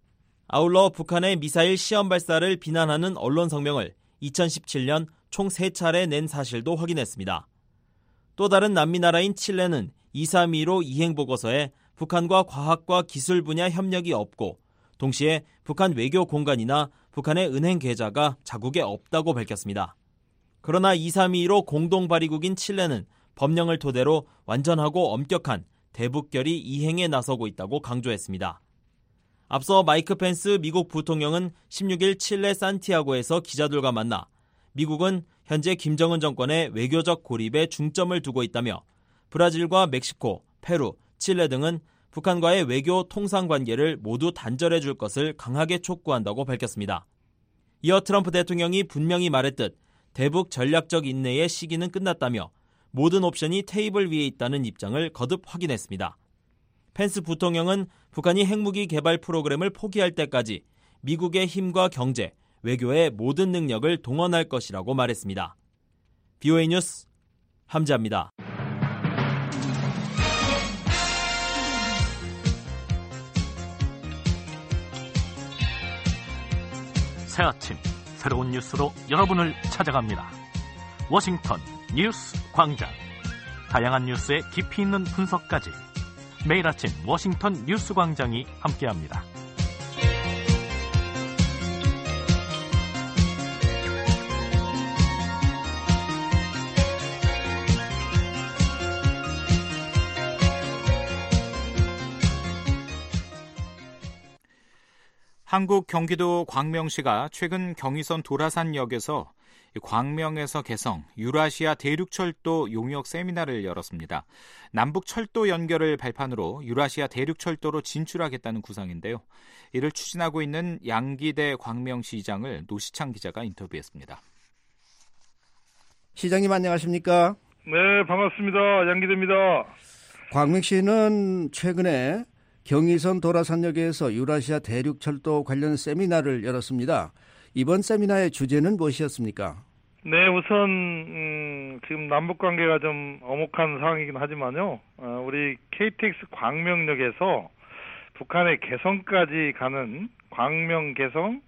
Speaker 5: 아울러 북한의 미사일 시험 발사를 비난하는 언론 성명을 이천십칠년 총 세 차례 낸 사실도 확인했습니다. 또 다른 남미 나라인 칠레는 이삼이일오 이행 보고서에 북한과 과학과 기술 분야 협력이 없고 동시에 북한 외교 공간이나 북한의 은행 계좌가 자국에 없다고 밝혔습니다. 그러나 이삼이일오 공동 발의국인 칠레는 법령을 토대로 완전하고 엄격한 대북결의 이행에 나서고 있다고 강조했습니다. 앞서 마이크 펜스 미국 부통령은 십육일 칠레 산티아고에서 기자들과 만나 미국은 현재 김정은 정권의 외교적 고립에 중점을 두고 있다며 브라질과 멕시코, 페루, 칠레 등은 북한과의 외교 통상 관계를 모두 단절해 줄 것을 강하게 촉구한다고 밝혔습니다. 이어 트럼프 대통령이 분명히 말했듯 대북 전략적 인내의 시기는 끝났다며 모든 옵션이 테이블 위에 있다는 입장을 거듭 확인했습니다. 펜스 부통령은 북한이 핵무기 개발 프로그램을 포기할 때까지 미국의 힘과 경제, 외교의 모든 능력을 동원할 것이라고 말했습니다. 비오에이 뉴스 함지아입니다.
Speaker 3: 새 아침 새로운 뉴스로 여러분을 찾아갑니다. 워싱턴 뉴스 광장. 다양한 뉴스의 깊이 있는 분석까지 매일 아침 워싱턴 뉴스 광장이 함께합니다.
Speaker 4: 한국 경기도 광명시가 최근 경의선 도라산역에서 광명에서 개성 유라시아 대륙철도 용역 세미나를 열었습니다. 남북 철도 연결을 발판으로 유라시아 대륙철도로 진출하겠다는 구상인데요. 이를 추진하고 있는 양기대 광명시장을 노시창 기자가 인터뷰했습니다.
Speaker 17: 시장님 안녕하십니까?
Speaker 18: 네, 반갑습니다. 양기대입니다.
Speaker 17: 광명시는 최근에 경의선 도라산역에서 유라시아 대륙철도 관련 세미나를 열었습니다. 이번 세미나의 주제는 무엇이었습니까?
Speaker 18: 네, 우선 음, 지금 남북관계가 좀 엄혹한 상황이긴 하지만요. 어, 우리 케이티엑스 광명역에서 북한의 개성까지 가는 광명 개성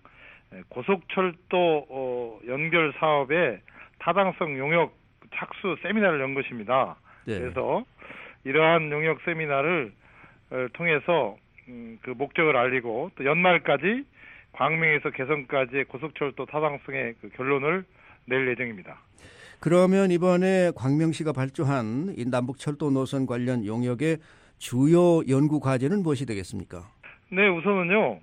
Speaker 18: 고속철도 어, 연결 사업의 타당성 용역 착수 세미나를 연 것입니다. 네. 그래서 이러한 용역 세미나를 어, 통해서 음, 그 목적을 알리고 또 연말까지 광명에서 개성까지의 고속철도 타당성의 그 결론을 낼 예정입니다.
Speaker 17: 그러면 이번에 광명시가 발주한 이 남북철도 노선 관련 용역의 주요 연구 과제는 무엇이 되겠습니까?
Speaker 18: 네, 우선은요.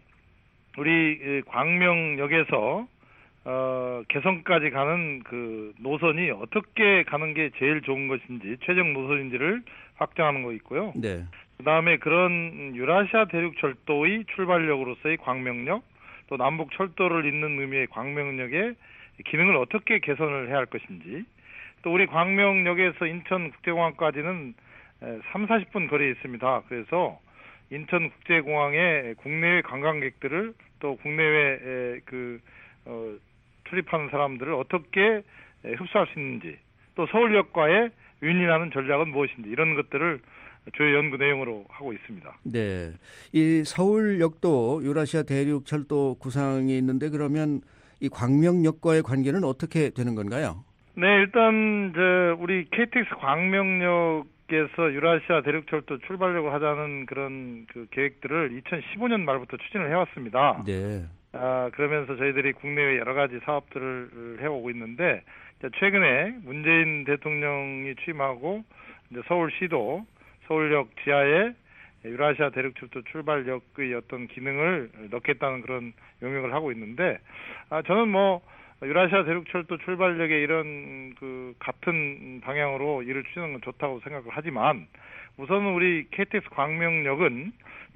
Speaker 18: 우리 광명역에서 어, 개성까지 가는 그 노선이 어떻게 가는 게 제일 좋은 것인지, 최적 노선인지를 확정하는 거 있고요.
Speaker 17: 네.
Speaker 18: 그다음에 그런 유라시아 대륙철도의 출발역으로서의 광명역, 또 남북 철도를 잇는 의미의 광명역의 기능을 어떻게 개선을 해야 할 것인지, 또 우리 광명역에서 인천국제공항까지는 삼사십 분 거리에 있습니다. 그래서 인천국제공항에 국내외 관광객들을 또 국내외 그 어, 출입하는 사람들을 어떻게 흡수할 수 있는지, 또 서울역과의 윈윈하는 전략은 무엇인지, 이런 것들을 주요 연구 내용으로 하고 있습니다.
Speaker 17: 네, 이 서울역도 유라시아 대륙철도 구상이 있는데 그러면 이 광명역과의 관계는 어떻게 되는 건가요?
Speaker 18: 네, 일단 저 우리 케이티엑스 광명역에서 유라시아 대륙철도 출발역을 하자는 그런 그 계획들을 이천십오 년 말부터 추진을 해왔습니다.
Speaker 17: 네.
Speaker 18: 아, 그러면서 저희들이 국내외 여러 가지 사업들을 해오고 있는데, 최근에 문재인 대통령이 취임하고 이제 서울시도 서울역 지하에 유라시아 대륙철도 출발역의 어떤 기능을 넣겠다는 그런 용역을 하고 있는데, 아, 저는 뭐 유라시아 대륙철도 출발역에 이런 그 같은 방향으로 일을 추진하는 건 좋다고 생각을 하지만, 우선은 우리 케이티엑스 광명역은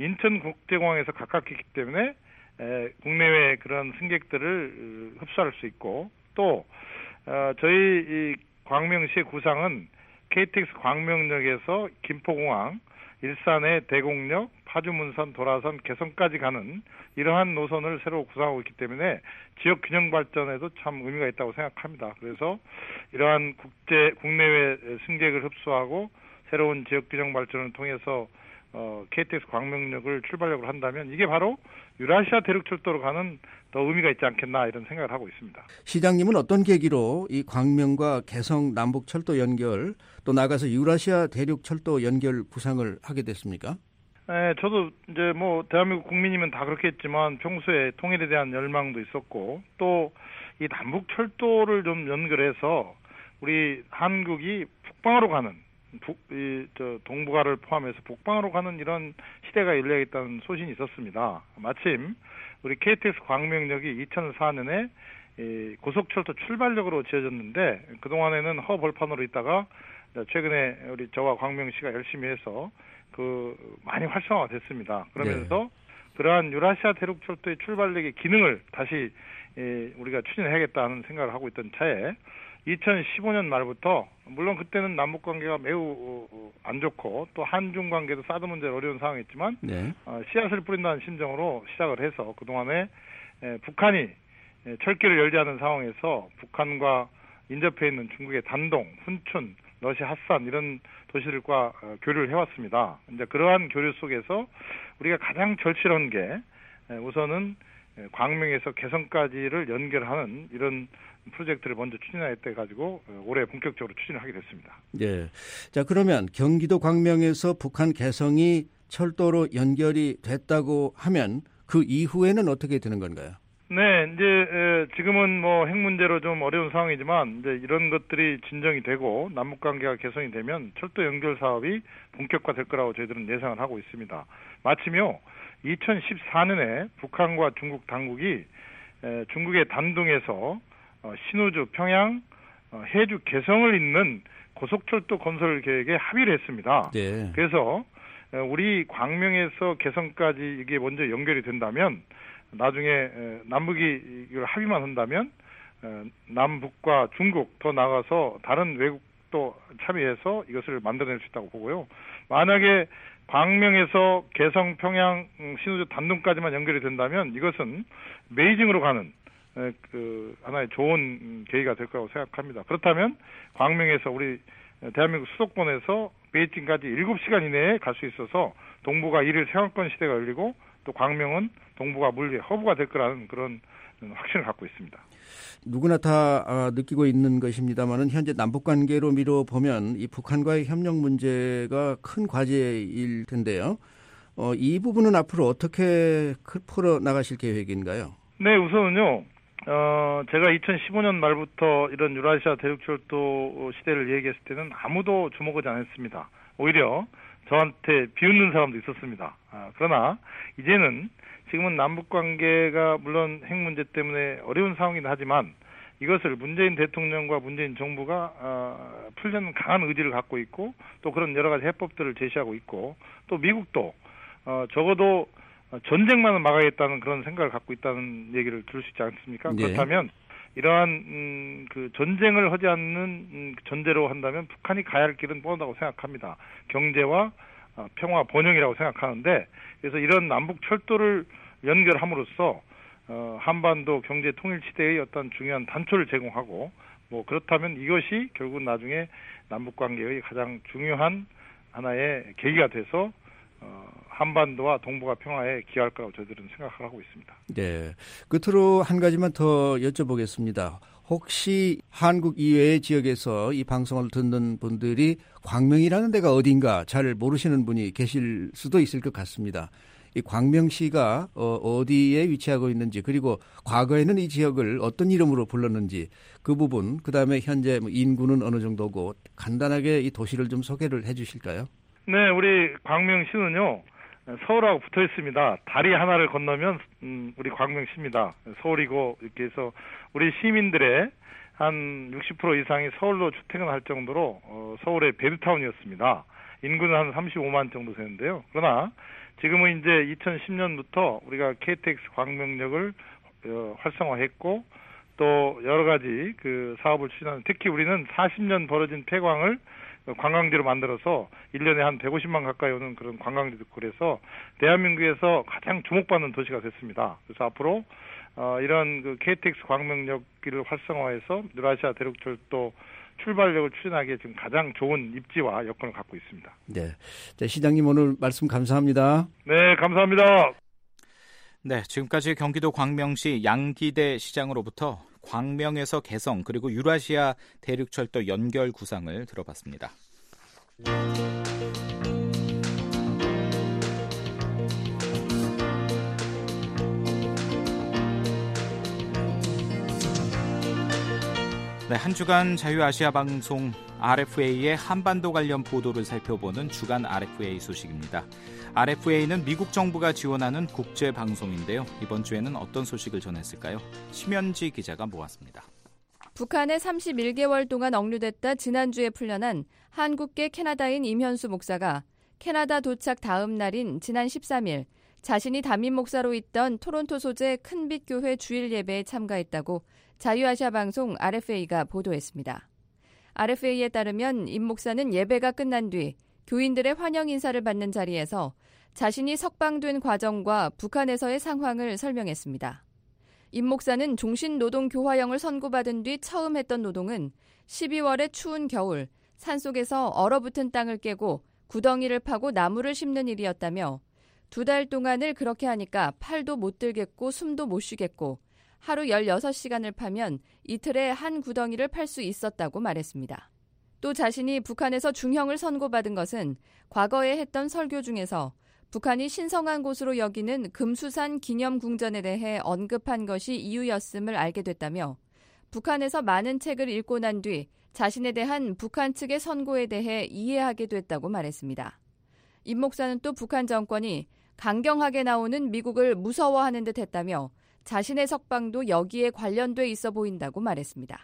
Speaker 18: 인천국제공항에서 가깝기 때문에 에, 국내외 그런 승객들을 흡수할 수 있고, 또 어, 저희 이 광명시의 구상은 케이티엑스 광명역에서 김포공항, 일산의 대곡역, 파주문선, 도라선, 개성까지 가는 이러한 노선을 새로 구상하고 있기 때문에 지역 균형 발전에도 참 의미가 있다고 생각합니다. 그래서 이러한 국제 국내외 승객을 흡수하고 새로운 지역 균형 발전을 통해서 어, 케이티엑스 광명역을 출발역으로 한다면 이게 바로 유라시아 대륙철도로 가는 더 의미가 있지 않겠나, 이런 생각을 하고 있습니다.
Speaker 17: 시장님은 어떤 계기로 이 광명과 개성 남북철도 연결, 또 나가서 유라시아 대륙철도 연결 구상을 하게 됐습니까?
Speaker 18: 네, 저도 이제 뭐 대한민국 국민이면 다 그렇겠지만 평소에 통일에 대한 열망도 있었고, 또 이 남북철도를 좀 연결해서 우리 한국이 북방으로 가는, 북, 이, 저, 동북아를 포함해서 북방으로 가는 이런 시대가 열려있다는 소신이 있었습니다. 마침 우리 케이티엑스 광명역이 이천사 년에 이 고속철도 출발역으로 지어졌는데, 그동안에는 허벌판으로 있다가 최근에 우리 저와 광명시가 열심히 해서 그 많이 활성화가 됐습니다. 그러면서 네. 그러한 유라시아 대륙철도의 출발역의 기능을 다시 예, 우리가 추진해야겠다는 생각을 하고 있던 차에 이천십오 년 말부터, 물론 그때는 남북관계가 매우 안 좋고 또 한중관계도 사드 문제로 어려운 상황이었지만
Speaker 17: 네.
Speaker 18: 어, 씨앗을 뿌린다는 심정으로 시작을 해서 그동안에 에, 북한이 에, 철길을 열지 않은 상황에서 북한과 인접해 있는 중국의 단동, 훈춘, 러시 핫산 이런 도시들과 어, 교류를 해왔습니다. 이제 그러한 교류 속에서 우리가 가장 절실한 게 에, 우선은 에, 광명에서 개성까지를 연결하는 이런 프로젝트를 먼저 추진하겠다 해가지고 올해 본격적으로 추진을 하게 됐습니다.
Speaker 17: 네. 자, 그러면 경기도 광명에서 북한 개성이 철도로 연결이 됐다고 하면 그 이후에는 어떻게 되는 건가요?
Speaker 18: 네, 이제 지금은 뭐 핵 문제로 좀 어려운 상황이지만 이제 이런 것들이 진정이 되고 남북 관계가 개선이 되면 철도 연결 사업이 본격화될 거라고 저희들은 예상을 하고 있습니다. 마침요, 이천십사 년에 북한과 중국 당국이 중국의 단둥에서 신우주, 평양, 해주 개성을 잇는 고속철도 건설 계획에 합의를 했습니다.
Speaker 17: 네.
Speaker 18: 그래서 우리 광명에서 개성까지 이게 먼저 연결이 된다면 나중에 남북이 이걸 합의만 한다면 남북과 중국 더 나아가서 다른 외국도 참여해서 이것을 만들어낼 수 있다고 보고요. 만약에 광명에서 개성, 평양, 신우주, 단둥까지만 연결이 된다면 이것은 베이징으로 가는 그 하나의 좋은 계기가 될 거라고 생각합니다. 그렇다면 광명에서 우리 대한민국 수도권에서 베이징까지 일곱 시간 이내에 갈 수 있어서 동북아 일일 생활권 시대가 열리고 또 광명은 동북아 물류의 허브가 될 거라는 그런 확신을 갖고 있습니다.
Speaker 17: 누구나 다 느끼고 있는 것입니다만은 현재 남북 관계로 미뤄 보면 이 북한과의 협력 문제가 큰 과제일 텐데요. 어, 이 부분은 앞으로 어떻게 풀어 나가실 계획인가요?
Speaker 18: 네, 우선은요. 어, 제가 이천십오 년 말부터 이런 유라시아 대륙철도 시대를 얘기했을 때는 아무도 주목하지 않았습니다. 오히려 저한테 비웃는 사람도 있었습니다. 아, 그러나 이제는 지금은 남북관계가 물론 핵 문제 때문에 어려운 상황이긴 하지만 이것을 문재인 대통령과 문재인 정부가 어, 풀려는 강한 의지를 갖고 있고 또 그런 여러 가지 해법들을 제시하고 있고 또 미국도 어, 적어도 전쟁만은 막아야겠다는 그런 생각을 갖고 있다는 얘기를 들을 수 있지 않습니까? 네. 그렇다면 이러한 음, 그 전쟁을 하지 않는 음, 전제로 한다면 북한이 가야 할 길은 뻔하다고 생각합니다. 경제와 어, 평화 번영이라고 생각하는데 그래서 이런 남북 철도를 연결함으로써 어, 한반도 경제 통일 시대의 어떤 중요한 단초를 제공하고 뭐 그렇다면 이것이 결국 나중에 남북 관계의 가장 중요한 하나의 계기가 돼서 어, 한반도와 동북아 평화에 기여할 거라고 저희들은 생각을 하고 있습니다.
Speaker 17: 네. 끝으로 한 가지만 더 여쭤보겠습니다. 혹시 한국 이외의 지역에서 이 방송을 듣는 분들이 광명이라는 데가 어딘가 잘 모르시는 분이 계실 수도 있을 것 같습니다. 이 광명시가 어, 어디에 위치하고 있는지 그리고 과거에는 이 지역을 어떤 이름으로 불렀는지 그 부분 그다음에 현재 인구는 어느 정도고 간단하게 이 도시를 좀 소개를 해 주실까요?
Speaker 18: 네, 우리 광명시는요. 서울하고 붙어 있습니다. 다리 하나를 건너면 음, 우리 광명시입니다. 서울이고 이렇게 해서 우리 시민들의 한 육십 퍼센트 이상이 서울로 출퇴근할 정도로 어, 서울의 베드타운이었습니다. 인구는 한 삼십오만 정도 되는데요. 그러나 지금은 이제 이천십 년부터 우리가 케이티엑스 광명역을 어, 활성화했고 또 여러 가지 그 사업을 추진하는 특히 우리는 사십 년 벌어진 폐광을 관광지로 만들어서 일 년에 한 백오십만 가까이 오는 그런 관광지도 그래서 대한민국에서 가장 주목받는 도시가 됐습니다. 그래서 앞으로 어, 이런 그 케이티엑스 광명역을 활성화해서 유라시아 대륙철도 출발력을 추진하기에 지금 가장 좋은 입지와 여건을 갖고 있습니다.
Speaker 17: 네, 자, 시장님 오늘 말씀 감사합니다.
Speaker 18: 네, 감사합니다.
Speaker 4: 네, 지금까지 경기도 광명시 양기대 시장으로부터 광명에서 개성 그리고 유라시아 대륙철도 연결 구상을 들어봤습니다. 네, 한 주간 자유아시아 방송 알에프에이의 한반도 관련 보도를 살펴보는 주간 알에프에이 소식입니다. 알에프에이는 미국 정부가 지원하는 국제 방송인데요. 이번 주에는 어떤 소식을 전했을까요? 심현지 기자가 모았습니다.
Speaker 19: 북한에 삼십일 개월 동안 억류됐다 지난주에 풀려난 한국계 캐나다인 임현수 목사가 캐나다 도착 다음 날인 지난 십삼 일 자신이 담임 목사로 있던 토론토 소재 큰빛교회 주일 예배에 참가했다고 자유아시아 방송 알에프에이가 보도했습니다. 알에프에이에 따르면 임 목사는 예배가 끝난 뒤 교인들의 환영 인사를 받는 자리에서 자신이 석방된 과정과 북한에서의 상황을 설명했습니다. 임 목사는 종신노동교화형을 선고받은 뒤 처음 했던 노동은 십이월의 추운 겨울 산속에서 얼어붙은 땅을 깨고 구덩이를 파고 나무를 심는 일이었다며 두 달 동안을 그렇게 하니까 팔도 못 들겠고 숨도 못 쉬겠고 하루 열여섯 시간을 파면 이틀에 한 구덩이를 팔 수 있었다고 말했습니다. 또 자신이 북한에서 중형을 선고받은 것은 과거에 했던 설교 중에서 북한이 신성한 곳으로 여기는 금수산 기념궁전에 대해 언급한 것이 이유였음을 알게 됐다며 북한에서 많은 책을 읽고 난 뒤 자신에 대한 북한 측의 선고에 대해 이해하게 됐다고 말했습니다. 임 목사는 또 북한 정권이 강경하게 나오는 미국을 무서워하는 듯 했다며 자신의 석방도 여기에 관련돼 있어 보인다고 말했습니다.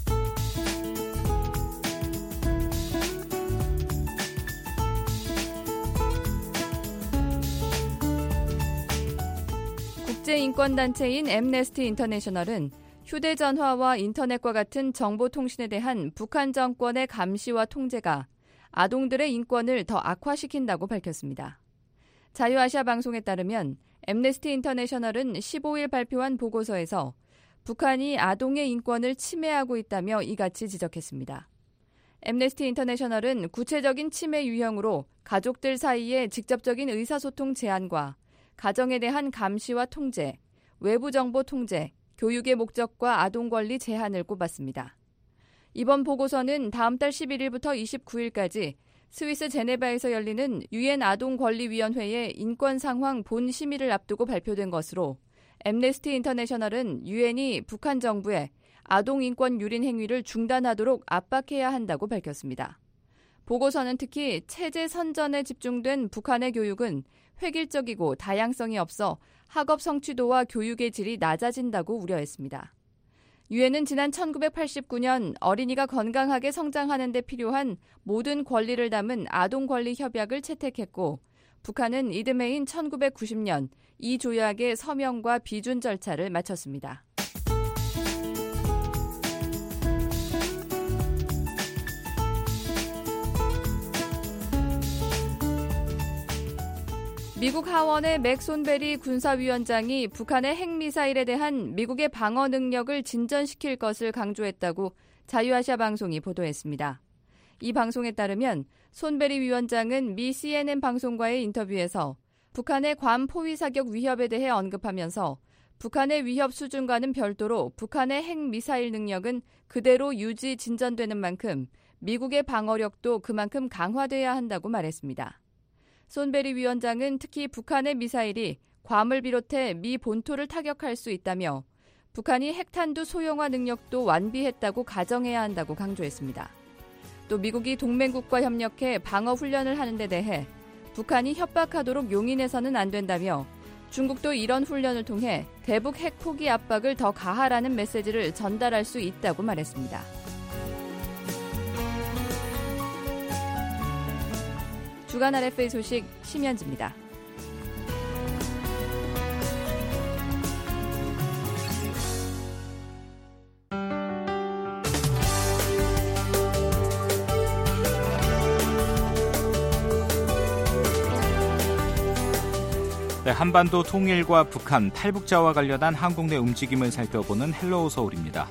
Speaker 19: 국제인권단체인 앰네스티 인터내셔널은 휴대전화와 인터넷과 같은 정보통신에 대한 북한 정권의 감시와 통제가 아동들의 인권을 더 악화시킨다고 밝혔습니다. 자유아시아 방송에 따르면 앰네스티 인터내셔널은 십오일 발표한 보고서에서 북한이 아동의 인권을 침해하고 있다며 이같이 지적했습니다. 앰네스티 인터내셔널은 구체적인 침해 유형으로 가족들 사이의 직접적인 의사소통 제한과 가정에 대한 감시와 통제, 외부 정보 통제, 교육의 목적과 아동 권리 제한을 꼽았습니다. 이번 보고서는 다음 달 십일일부터 이십구일까지 스위스 제네바에서 열리는 유엔 아동권리위원회의 인권 상황 본 심의를 앞두고 발표된 것으로 앰네스티 인터내셔널은 유엔이 북한 정부에 아동 인권 유린 행위를 중단하도록 압박해야 한다고 밝혔습니다. 보고서는 특히 체제 선전에 집중된 북한의 교육은 획일적이고 다양성이 없어 학업 성취도와 교육의 질이 낮아진다고 우려했습니다. 유엔은 지난 천구백팔십구년 어린이가 건강하게 성장하는 데 필요한 모든 권리를 담은 아동 권리 협약을 채택했고 북한은 이듬해인 천구백구십년 이 조약의 서명과 비준 절차를 마쳤습니다. 미국 하원의 맥 손베리 군사위원장이 북한의 핵미사일에 대한 미국의 방어 능력을 진전시킬 것을 강조했다고 자유아시아 방송이 보도했습니다. 이 방송에 따르면 손베리 위원장은 미 씨엔엔 방송과의 인터뷰에서 북한의 괌 포위 사격 위협에 대해 언급하면서 북한의 위협 수준과는 별도로 북한의 핵미사일 능력은 그대로 유지 진전되는 만큼 미국의 방어력도 그만큼 강화돼야 한다고 말했습니다. 손베리 위원장은 특히 북한의 미사일이 괌을 비롯해 미 본토를 타격할 수 있다며 북한이 핵탄두 소형화 능력도 완비했다고 가정해야 한다고 강조했습니다. 또 미국이 동맹국과 협력해 방어 훈련을 하는 데 대해 북한이 협박하도록 용인해서는 안 된다며 중국도 이런 훈련을 통해 대북 핵 포기 압박을 더 가하라는 메시지를 전달할 수 있다고 말했습니다. 주간 알에프에이 소식 심현지입니다.
Speaker 4: 네, 한반도 통일과 북한, 탈북자와 관련한 한국 내 움직임을 살펴보는 헬로우 서울입니다.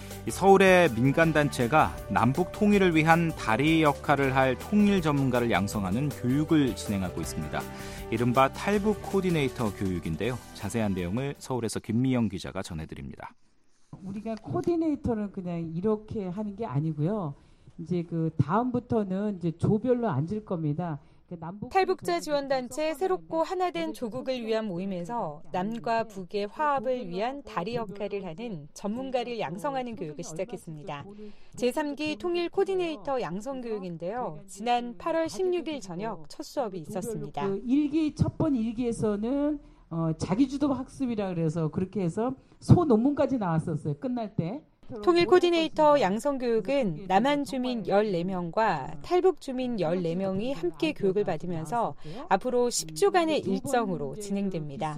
Speaker 4: 서울의 민간단체가 남북 통일을 위한 다리 역할을 할 통일 전문가를 양성하는 교육을 진행하고 있습니다. 이른바 탈북 코디네이터 교육인데요. 자세한 내용을 서울에서 김미영 기자가 전해드립니다.
Speaker 20: 우리가 코디네이터는 그냥 이렇게 하는 게 아니고요. 이제 그 다음부터는 이제 조별로 앉을 겁니다.
Speaker 21: 탈북자 지원단체 새롭고 하나된 조국을 위한 모임에서 남과 북의 화합을 위한 다리 역할을 하는 전문가를 양성하는 교육을 시작했습니다. 제삼기 통일 코디네이터 양성 교육인데요. 지난 팔월 십육일 저녁 첫 수업이 있었습니다.
Speaker 20: 그 일기 첫 번 일기에서는 어, 자기주도 학습이라 그래서 그렇게 해서 소논문까지 나왔었어요. 끝날 때.
Speaker 21: 통일 코디네이터 양성교육은 남한 주민 열네 명과 탈북 주민 열네 명이 함께 교육을 받으면서 앞으로 십 주간의 일정으로 진행됩니다.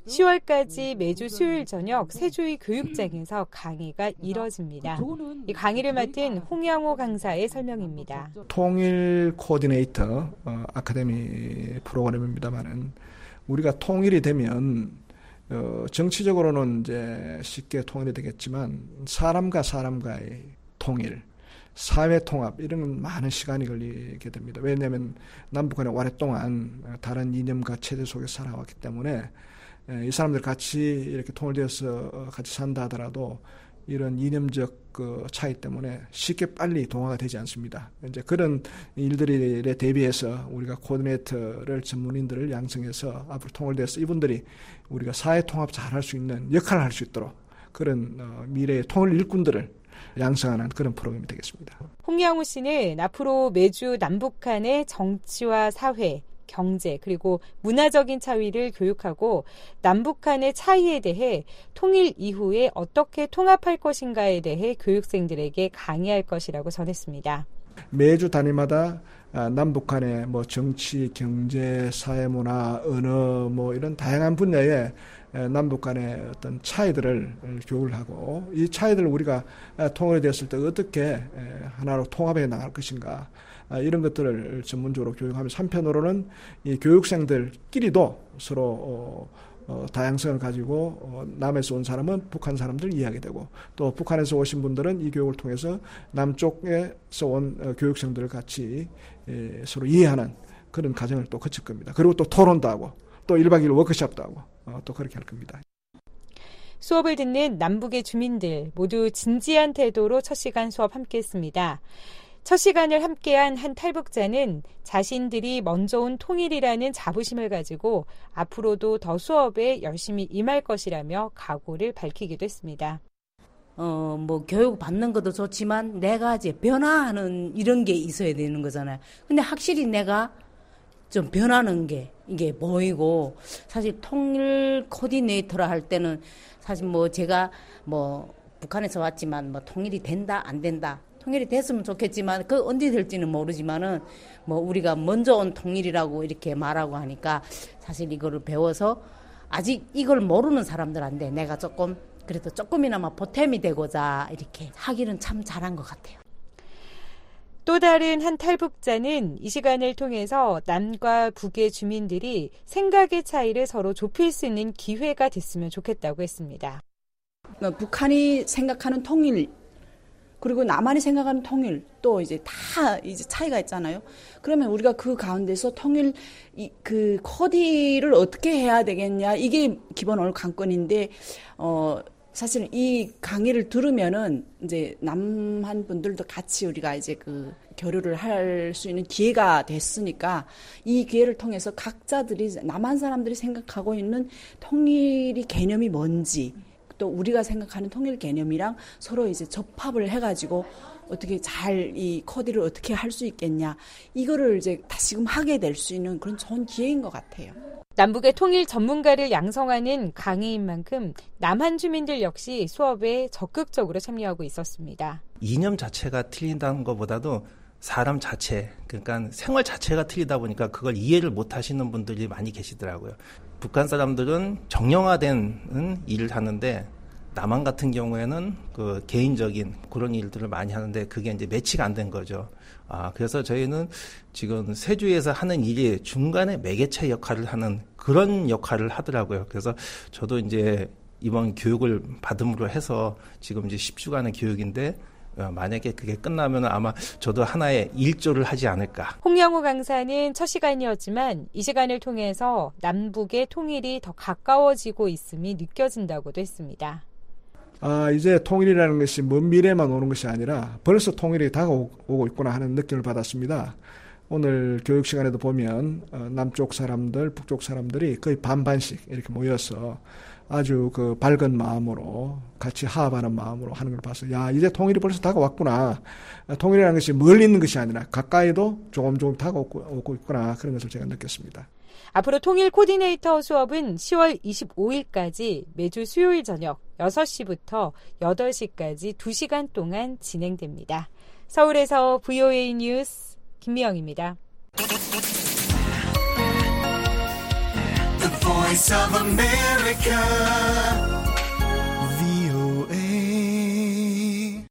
Speaker 21: 시월까지 매주 수요일 저녁 세조의 교육장에서 강의가 이뤄집니다. 이 강의를 맡은 홍영호 강사의 설명입니다.
Speaker 22: 통일 코디네이터 어, 아카데미 프로그램입니다만은 우리가 통일이 되면 어, 정치적으로는 이제 쉽게 통일이 되겠지만 사람과 사람과의 통일, 사회 통합 이런 건 많은 시간이 걸리게 됩니다. 왜냐하면 남북한이 오랫동안 다른 이념과 체제 속에 살아왔기 때문에 이 사람들 같이 이렇게 통일되어서 같이 산다 하더라도 이런 이념적 그 차이 때문에 쉽게 빨리 동화가 되지 않습니다. 이제 그런 일들에 대비해서 우리가 코디네이터를 전문인들을 양성해서 앞으로 통일돼서 이분들이 우리가 사회 통합 잘할 수 있는 역할을 할 수 있도록 그런 어, 미래의 통일 일꾼들을 양성하는 그런 프로그램이 되겠습니다.
Speaker 21: 홍양우 씨는 앞으로 매주 남북한의 정치와 사회, 경제 그리고 문화적인 차이를 교육하고 남북한의 차이에 대해 통일 이후에 어떻게 통합할 것인가에 대해 교육생들에게 강의할 것이라고 전했습니다.
Speaker 22: 매주 단위마다 남북 간의 뭐 정치, 경제, 사회문화, 언어 뭐 이런 다양한 분야에 남북 간의 어떤 차이들을 교육을 하고 이 차이들을 우리가 통일이 됐을 때 어떻게 하나로 통합해 나갈 것인가 이런 것들을 전문적으로 교육하면서 한편으로는 이 교육생들끼리도 서로 어, 어, 다양성을 가지고 어, 남에서 온 사람은 북한 사람들 이해하게 되고 또 북한에서 오신 분들은 이 교육을 통해서 남쪽에서 온 어, 교육생들을 같이 예, 서로 이해하는 그런 과정을 또 거칠 겁니다. 그리고 또 토론도 하고 또 일 박 이 일 워크숍도 하고 어, 또 그렇게 할 겁니다.
Speaker 21: 수업을 듣는 남북의 주민들 모두 진지한 태도로 첫 시간 수업 함께했습니다. 첫 시간을 함께한 한 탈북자는 자신들이 먼저 온 통일이라는 자부심을 가지고 앞으로도 더 수업에 열심히 임할 것이라며 각오를 밝히기도 했습니다.
Speaker 1: 어, 뭐 교육 받는 것도 좋지만 내가 이제 변화하는 이런 게 있어야 되는 거잖아요. 근데 확실히 내가 좀 변하는 게 이게 보이고 사실 통일 코디네이터라 할 때는 사실 뭐 제가 뭐 북한에서 왔지만 뭐 통일이 된다 안 된다. 통일이 됐으면 좋겠지만 그 언제 될지는 모르지만은 뭐 우리가 먼저 온 통일이라고 이렇게 말하고 하니까 사실 이거를 배워서 아직 이걸 모르는 사람들한테 내가 조금 그래도 조금이나마 보탬이 되고자 이렇게 하기는 참 잘한 것 같아요.
Speaker 21: 또 다른 한 탈북자는 이 시간을 통해서 남과 북의 주민들이 생각의 차이를 서로 좁힐 수 있는 기회가 됐으면 좋겠다고 했습니다.
Speaker 2: 북한이 생각하는 통일 그리고 남한이 생각하는 통일 또 이제 다 이제 차이가 있잖아요. 그러면 우리가 그 가운데서 통일 이, 그 코디를 어떻게 해야 되겠냐 이게 기본 오늘 관건인데 어 사실 이 강의를 들으면은 이제 남한 분들도 같이 우리가 이제 그 교류를 할 수 있는 기회가 됐으니까 이 기회를 통해서 각자들이 남한 사람들이 생각하고 있는 통일이 개념이 뭔지. 또 우리가 생각하는 통일 개념이랑 서로 이제 접합을 해가지고 어떻게 잘 이 코디를 어떻게 할 수 있겠냐 이거를 이제 다시금 하게 될 수 있는 그런 좋은 기회인 것 같아요.
Speaker 21: 남북의 통일 전문가를 양성하는 강의인 만큼 남한 주민들 역시 수업에 적극적으로 참여하고 있었습니다.
Speaker 23: 이념 자체가 틀린다는 것보다도 사람 자체, 그러니까 생활 자체가 틀리다 보니까 그걸 이해를 못 하시는 분들이 많이 계시더라고요. 북한 사람들은 정형화된 일을 하는데 남한 같은 경우에는 그 개인적인 그런 일들을 많이 하는데 그게 이제 매치가 안 된 거죠. 아, 그래서 저희는 지금 세주에서 하는 일이 중간에 매개체 역할을 하는 그런 역할을 하더라고요. 그래서 저도 이제 이번 교육을 받음으로 해서 지금 이제 십 주간의 교육인데 만약에 그게 끝나면 아마 저도 하나의 일조를 하지 않을까.
Speaker 21: 홍영우 강사는 첫 시간이었지만 이 시간을 통해서 남북의 통일이 더 가까워지고 있음이 느껴진다고도 했습니다.
Speaker 22: 아, 이제 통일이라는 것이 먼 미래만 오는 것이 아니라 벌써 통일이 다가오고 있구나 하는 느낌을 받았습니다. 오늘 교육 시간에도 보면 남쪽 사람들, 북쪽 사람들이 거의 반반씩 이렇게 모여서 아주 그 밝은 마음으로 같이 화합하는 마음으로 하는 걸 봐서 야 이제 통일이 벌써 다가왔구나. 통일이라는 것이 멀리 있는 것이 아니라 가까이도 조금 조금 다가오고 있구나. 그런 것을 제가 느꼈습니다.
Speaker 21: 앞으로 통일 코디네이터 수업은 시월 이십오일까지 매주 수요일 저녁 여섯 시부터 여덟 시까지 두 시간 동안 진행됩니다. 서울에서 브이오에이 뉴스 김미영입니다.
Speaker 24: The Voice of America, 브이오에이.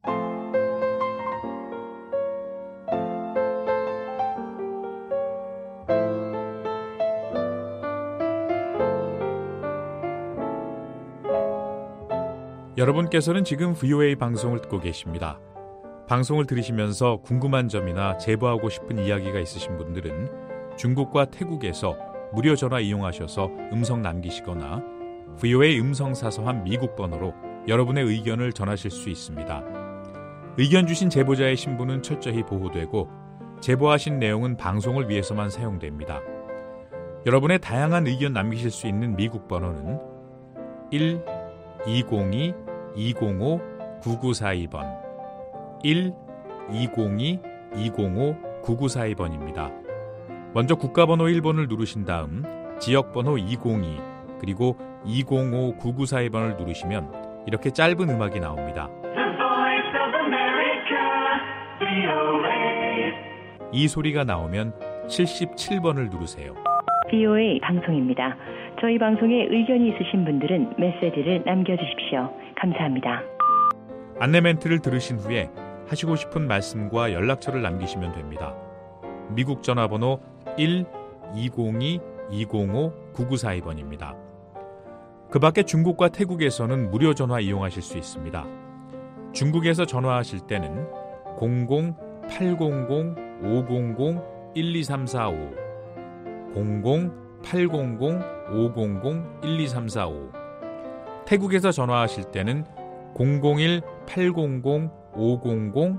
Speaker 25: 여러분께서는 지금 브이오에이 방송을 듣고 계십니다. 방송을 들으시면서 궁금한 점이나 제보하고 싶은 이야기가 있으신 분들은 중국과 태국에서 무료 전화 이용하셔서 음성 남기시거나 브이오에이 음성사서함 미국 번호로 여러분의 의견을 전하실 수 있습니다. 의견 주신 제보자의 신분은 철저히 보호되고 제보하신 내용은 방송을 위해서만 사용됩니다. 여러분의 다양한 의견 남기실 수 있는 미국 번호는 일 이공이 이공오 구구사이 번 일 이공이 이공오 구구사이 번입니다. 먼저 국가번호 일 번을 누르신 다음 지역번호 이공이 그리고 이공오 구구사이 번을 누르시면 이렇게 짧은 음악이 나옵니다. 이 소리가 나오면 칠십칠 번을 누르세요.
Speaker 6: 브이오에이 방송입니다. 저희 방송에 의견이 있으신 분들은 메시지를 남겨주십시오. 감사합니다.
Speaker 25: 안내 멘트를 들으신 후에 하시고 싶은 말씀과 연락처를 남기시면 됩니다. 미국 전화번호 일 이공이 이공오 구구사이 번입니다. 그 밖에 중국과 태국에서는 무료 전화 이용하실 수 있습니다. 중국에서 전화하실 때는 공공 팔공공 오공공 일이삼사오 공공 팔공공 오공공 일이삼사오 태국에서 전화하실 때는 공공일 팔공공 오공공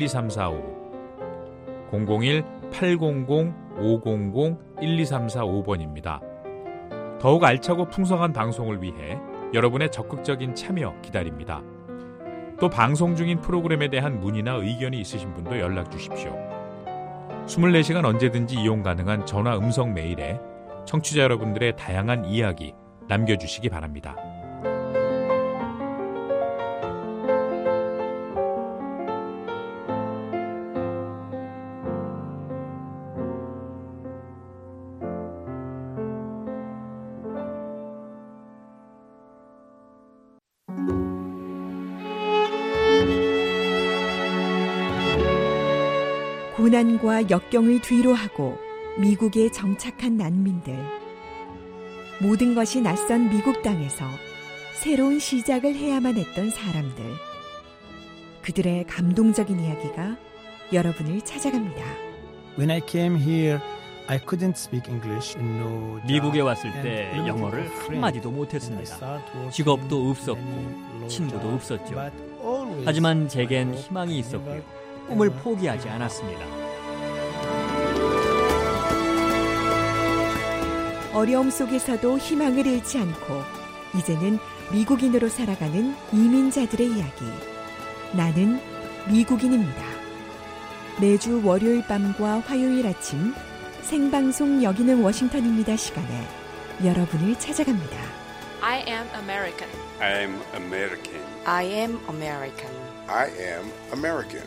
Speaker 25: 일이삼사오 공공일 팔공공 오공공 일이삼사오 번입니다. 더욱 알차고 풍성한 방송을 위해 여러분의 적극적인 참여 기다립니다. 또 방송 중인 프로그램에 대한 문의나 의견이 있으신 분도 연락 주십시오. 이십사 시간 언제든지 이용 가능한 전화 음성 메일에 청취자 여러분들의 다양한 이야기 남겨주시기 바랍니다.
Speaker 7: 고난과 역경을 뒤로하고 미국에 정착한 난민들. 모든 것이 낯선 미국 땅에서 새로운 시작을 해야만 했던 사람들. 그들의 감동적인 이야기가 여러분을 찾아갑니다.
Speaker 8: When I came here, I couldn't speak English. No job.
Speaker 9: 미국에 왔을 때 영어를 한마디도 못했습니다. 직업도 없었고 친구도 없었죠. 하지만 제겐 희망이 있었고요. 꿈을 포기하지 않았습니다.
Speaker 7: 어려움 속에서도 희망을 잃지 않고 이제는 미국인으로 살아가는 이민자들의 이야기. 나는 미국인입니다. 매주 월요일 밤과 화요일 아침 생방송 여기는 워싱턴입니다 시간에 여러분을 찾아갑니다.
Speaker 10: I am American.
Speaker 26: I am American.
Speaker 10: I am American.
Speaker 26: I am American.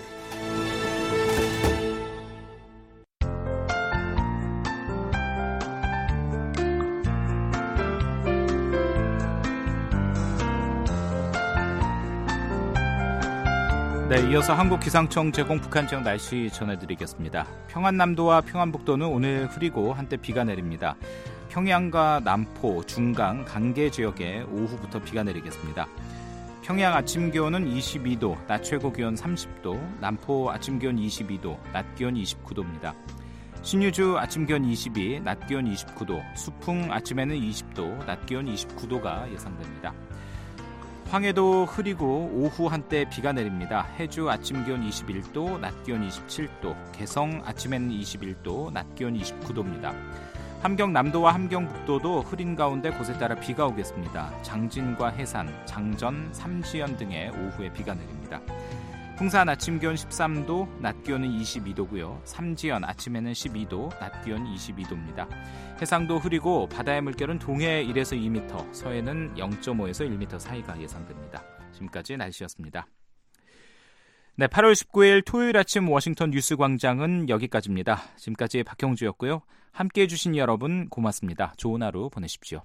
Speaker 4: 네, 이어서 한국기상청 제공 북한 지역 날씨 전해드리겠습니다. 평안남도와 평안북도는 오늘 흐리고 한때 비가 내립니다. 평양과 남포, 중강, 강계 지역에 오후부터 비가 내리겠습니다. 평양 아침 기온은 이십이 도, 낮 최고 기온 삼십 도, 남포 아침 기온 이십이 도, 낮 기온 이십구 도입니다. 신유주 아침 기온 이십이, 낮 기온 이십구 도, 수풍 아침에는 이십 도, 낮 기온 이십구 도가 예상됩니다. 황해도 흐리고 오후 한때 비가 내립니다. 해주 아침 기온 이십일 도, 낮 기온 이십칠 도, 개성 아침에는 이십일 도, 낮 기온 이십구 도입니다. 함경 남도와 함경 북도도 흐린 가운데 곳에 따라 비가 오겠습니다. 장진과 해산, 장전, 삼지연 등에 오후에 비가 내립니다. 풍산 아침 기온 십삼 도, 낮 기온은 이십이 도고요. 삼지연 아침에는 십이 도, 낮 기온 이십이 도입니다. 해상도 흐리고 바다의 물결은 동해 일에서 이 미터, 서해는 영 점 오에서 일 미터 사이가 예상됩니다. 지금까지 날씨였습니다. 네, 팔월 십구일 토요일 아침 워싱턴 뉴스 광장은 여기까지입니다. 지금까지 박형주였고요. 함께해 주신 여러분 고맙습니다. 좋은 하루 보내십시오.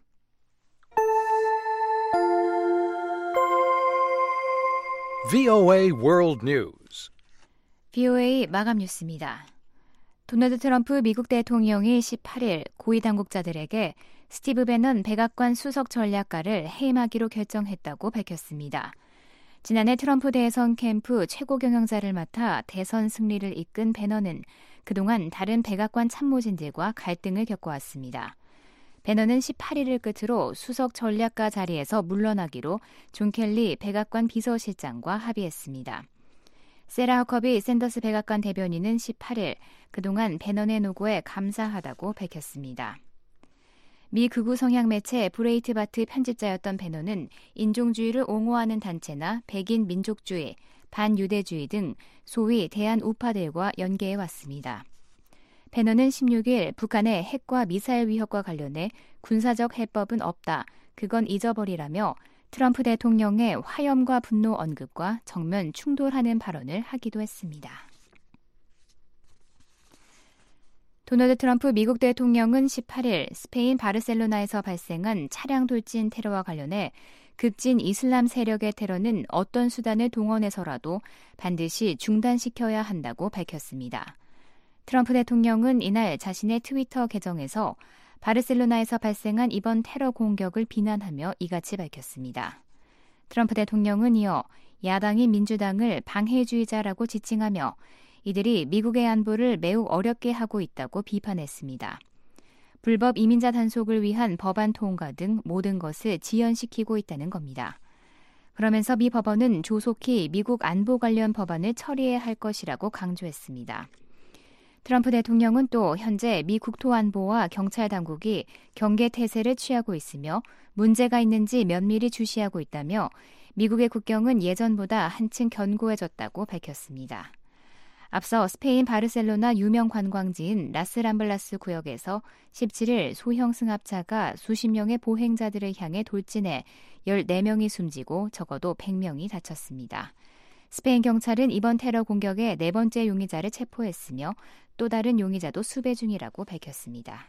Speaker 27: 브이오에이 World News.
Speaker 28: 브이오에이 마감 뉴스입니다. 도널드 트럼프 미국 대통령이 십팔일 고위 당국자들에게 스티브 배넌 백악관 수석 전략가를 해임하기로 결정했다고 밝혔습니다. 지난해 트럼프 대선 캠프 최고 경영자를 맡아 대선 승리를 이끈 배넌은 그동안 다른 백악관 참모진들과 갈등을 겪어왔습니다. 배넌은 십팔일을 끝으로 수석 전략가 자리에서 물러나기로 존 켈리 백악관 비서실장과 합의했습니다. 세라 허커비 샌더스 백악관 대변인은 십팔일 그동안 배넌의 노고에 감사하다고 밝혔습니다. 미 극우 성향 매체 브레이트바트 편집자였던 배넌은 인종주의를 옹호하는 단체나 백인 민족주의, 반유대주의 등 소위 대한 우파들과 연계해왔습니다. 배넌은 십육일 북한의 핵과 미사일 위협과 관련해 군사적 해법은 없다, 그건 잊어버리라며 트럼프 대통령의 화염과 분노 언급과 정면 충돌하는 발언을 하기도 했습니다. 도널드 트럼프 미국 대통령은 십팔 일 스페인 바르셀로나에서 발생한 차량 돌진 테러와 관련해 급진 이슬람 세력의 테러는 어떤 수단을 동원해서라도 반드시 중단시켜야 한다고 밝혔습니다. 트럼프 대통령은 이날 자신의 트위터 계정에서 바르셀로나에서 발생한 이번 테러 공격을 비난하며 이같이 밝혔습니다. 트럼프 대통령은 이어 야당인 민주당을 방해주의자라고 지칭하며 이들이 미국의 안보를 매우 어렵게 하고 있다고 비판했습니다. 불법 이민자 단속을 위한 법안 통과 등 모든 것을 지연시키고 있다는 겁니다. 그러면서 미 법원은 조속히 미국 안보 관련 법안을 처리해야 할 것이라고 강조했습니다. 트럼프 대통령은 또 현재 미 국토안보와 경찰 당국이 경계 태세를 취하고 있으며 문제가 있는지 면밀히 주시하고 있다며 미국의 국경은 예전보다 한층 견고해졌다고 밝혔습니다. 앞서 스페인 바르셀로나 유명 관광지인 라스람블라스 구역에서 십칠 일 소형 승합차가 수십 명의 보행자들을 향해 돌진해 열네 명이 숨지고 적어도 백 명이 다쳤습니다. 스페인 경찰은 이번 테러 공격의 네 번째 용의자를 체포했으며 또 다른 용의자도 수배 중이라고 밝혔습니다.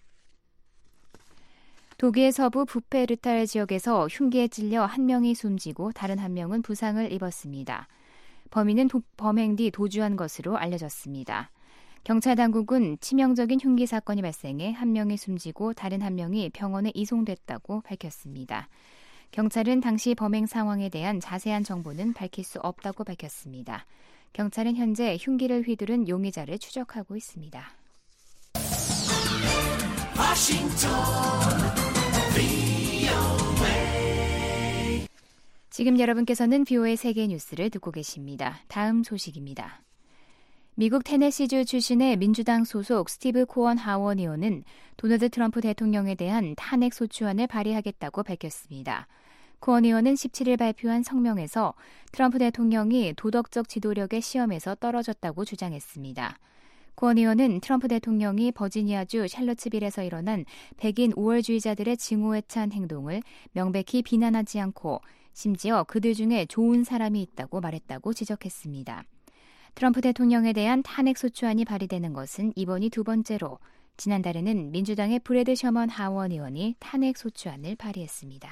Speaker 28: 독일 서부 부페르탈 지역에서 흉기에 찔려 한 명이 숨지고 다른 한 명은 부상을 입었습니다. 범인은 도, 범행 뒤 도주한 것으로 알려졌습니다. 경찰 당국은 치명적인 흉기 사건이 발생해 한 명이 숨지고 다른 한 명이 병원에 이송됐다고 밝혔습니다. 경찰은 당시 범행 상황에 대한 자세한 정보는 밝힐 수 없다고 밝혔습니다. 경찰은 현재 흉기를 휘두른 용의자를 추적하고 있습니다. 지금 여러분께서는 비오에이 세계 뉴스를 듣고 계십니다. 다음 소식입니다. 미국 테네시주 출신의 민주당 소속 스티브 코언 하원 의원은 도널드 트럼프 대통령에 대한 탄핵 소추안을 발의하겠다고 밝혔습니다. 코언 의원은 십칠 일 발표한 성명에서 트럼프 대통령이 도덕적 지도력의 시험에서 떨어졌다고 주장했습니다. 코언 의원은 트럼프 대통령이 버지니아주 샬럿츠빌에서 일어난 백인 우월주의자들의 증오에 찬 행동을 명백히 비난하지 않고 심지어 그들 중에 좋은 사람이 있다고 말했다고 지적했습니다. 트럼프 대통령에 대한 탄핵 소추안이 발의되는 것은 이번이 두 번째로 지난달에는 민주당의 브래드 셔먼 하원 의원이 탄핵 소추안을 발의했습니다.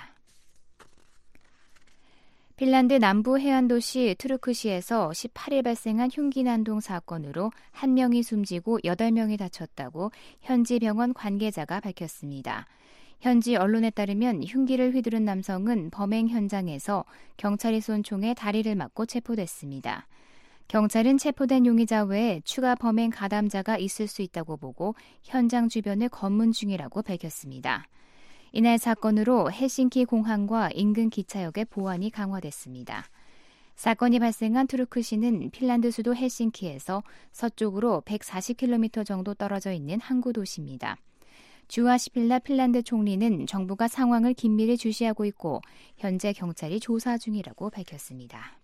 Speaker 28: 핀란드 남부 해안도시 투르크시에서 십팔 일 발생한 흉기 난동 사건으로 한 명이 숨지고 여덟 명이 다쳤다고 현지 병원 관계자가 밝혔습니다. 현지 언론에 따르면 흉기를 휘두른 남성은 범행 현장에서 경찰이 쏜 총에 다리를 맞고 체포됐습니다. 경찰은 체포된 용의자 외에 추가 범행 가담자가 있을 수 있다고 보고 현장 주변을 검문 중이라고 밝혔습니다. 이날 사건으로 헬싱키 공항과 인근 기차역의 보안이 강화됐습니다. 사건이 발생한 투르크시는 핀란드 수도 헬싱키에서 서쪽으로 백사십 킬로미터 정도 떨어져 있는 항구 도시입니다. 주하시필라 핀란드 총리는 정부가 상황을 긴밀히 주시하고 있고 현재 경찰이 조사 중이라고 밝혔습니다.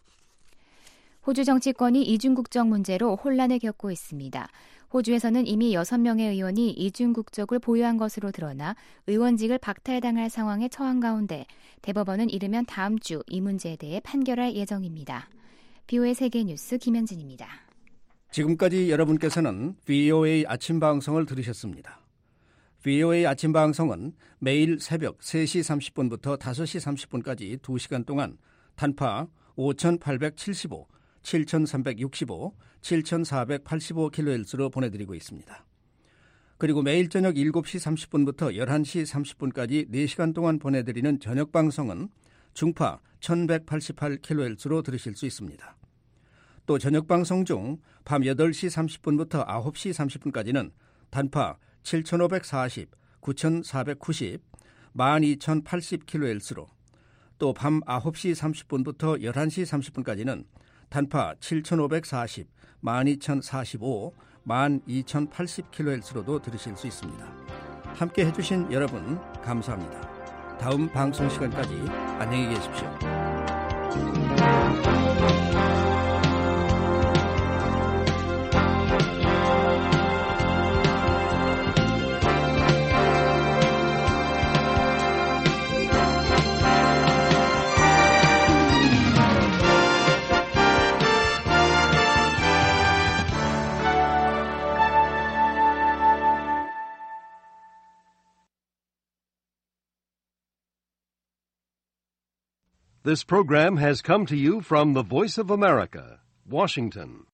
Speaker 28: 호주 정치권이 이중국적 문제로 혼란을 겪고 있습니다. 호주에서는 이미 여섯 명의 의원이 이중국적을 보유한 것으로 드러나 의원직을 박탈당할 상황에 처한 가운데 대법원은 이르면 다음 주 이 문제에 대해 판결할 예정입니다. 비오에이 세계뉴스 김현진입니다.
Speaker 17: 지금까지 여러분께서는 비오에이 아침 방송을 들으셨습니다. 비오에이 아침 방송은 매일 새벽 세 시 삼십 분부터 다섯 시 삼십 분까지 두 시간 동안 단파 오천팔백칠십오, 칠천삼백육십오, 칠천사백팔십오 킬로헤르츠로 보내드리고 있습니다. 그리고 매일 저녁 일곱 시 삼십 분부터 열한 시 삼십 분까지 네 시간 동안 보내드리는 저녁 방송은 중파 천백팔십팔 킬로헤르츠로 들으실 수 있습니다. 또 저녁 방송 중 밤 여덟 시 삼십 분부터 아홉 시 삼십 분까지는 단파 칠천오백사십, 구천사백구십, 만 이천팔십 킬로헤르츠로 또 밤 아홉 시 삼십 분부터 열한 시 삼십 분까지는 단파 칠천오백사십, 만 이천사십오, 만 이천팔십 킬로헤르츠로도 들으실 수 있습니다. 함께 해주신 여러분 감사합니다. 다음 방송 시간까지 안녕히 계십시오.
Speaker 3: This program has come to you from the Voice of America, Washington.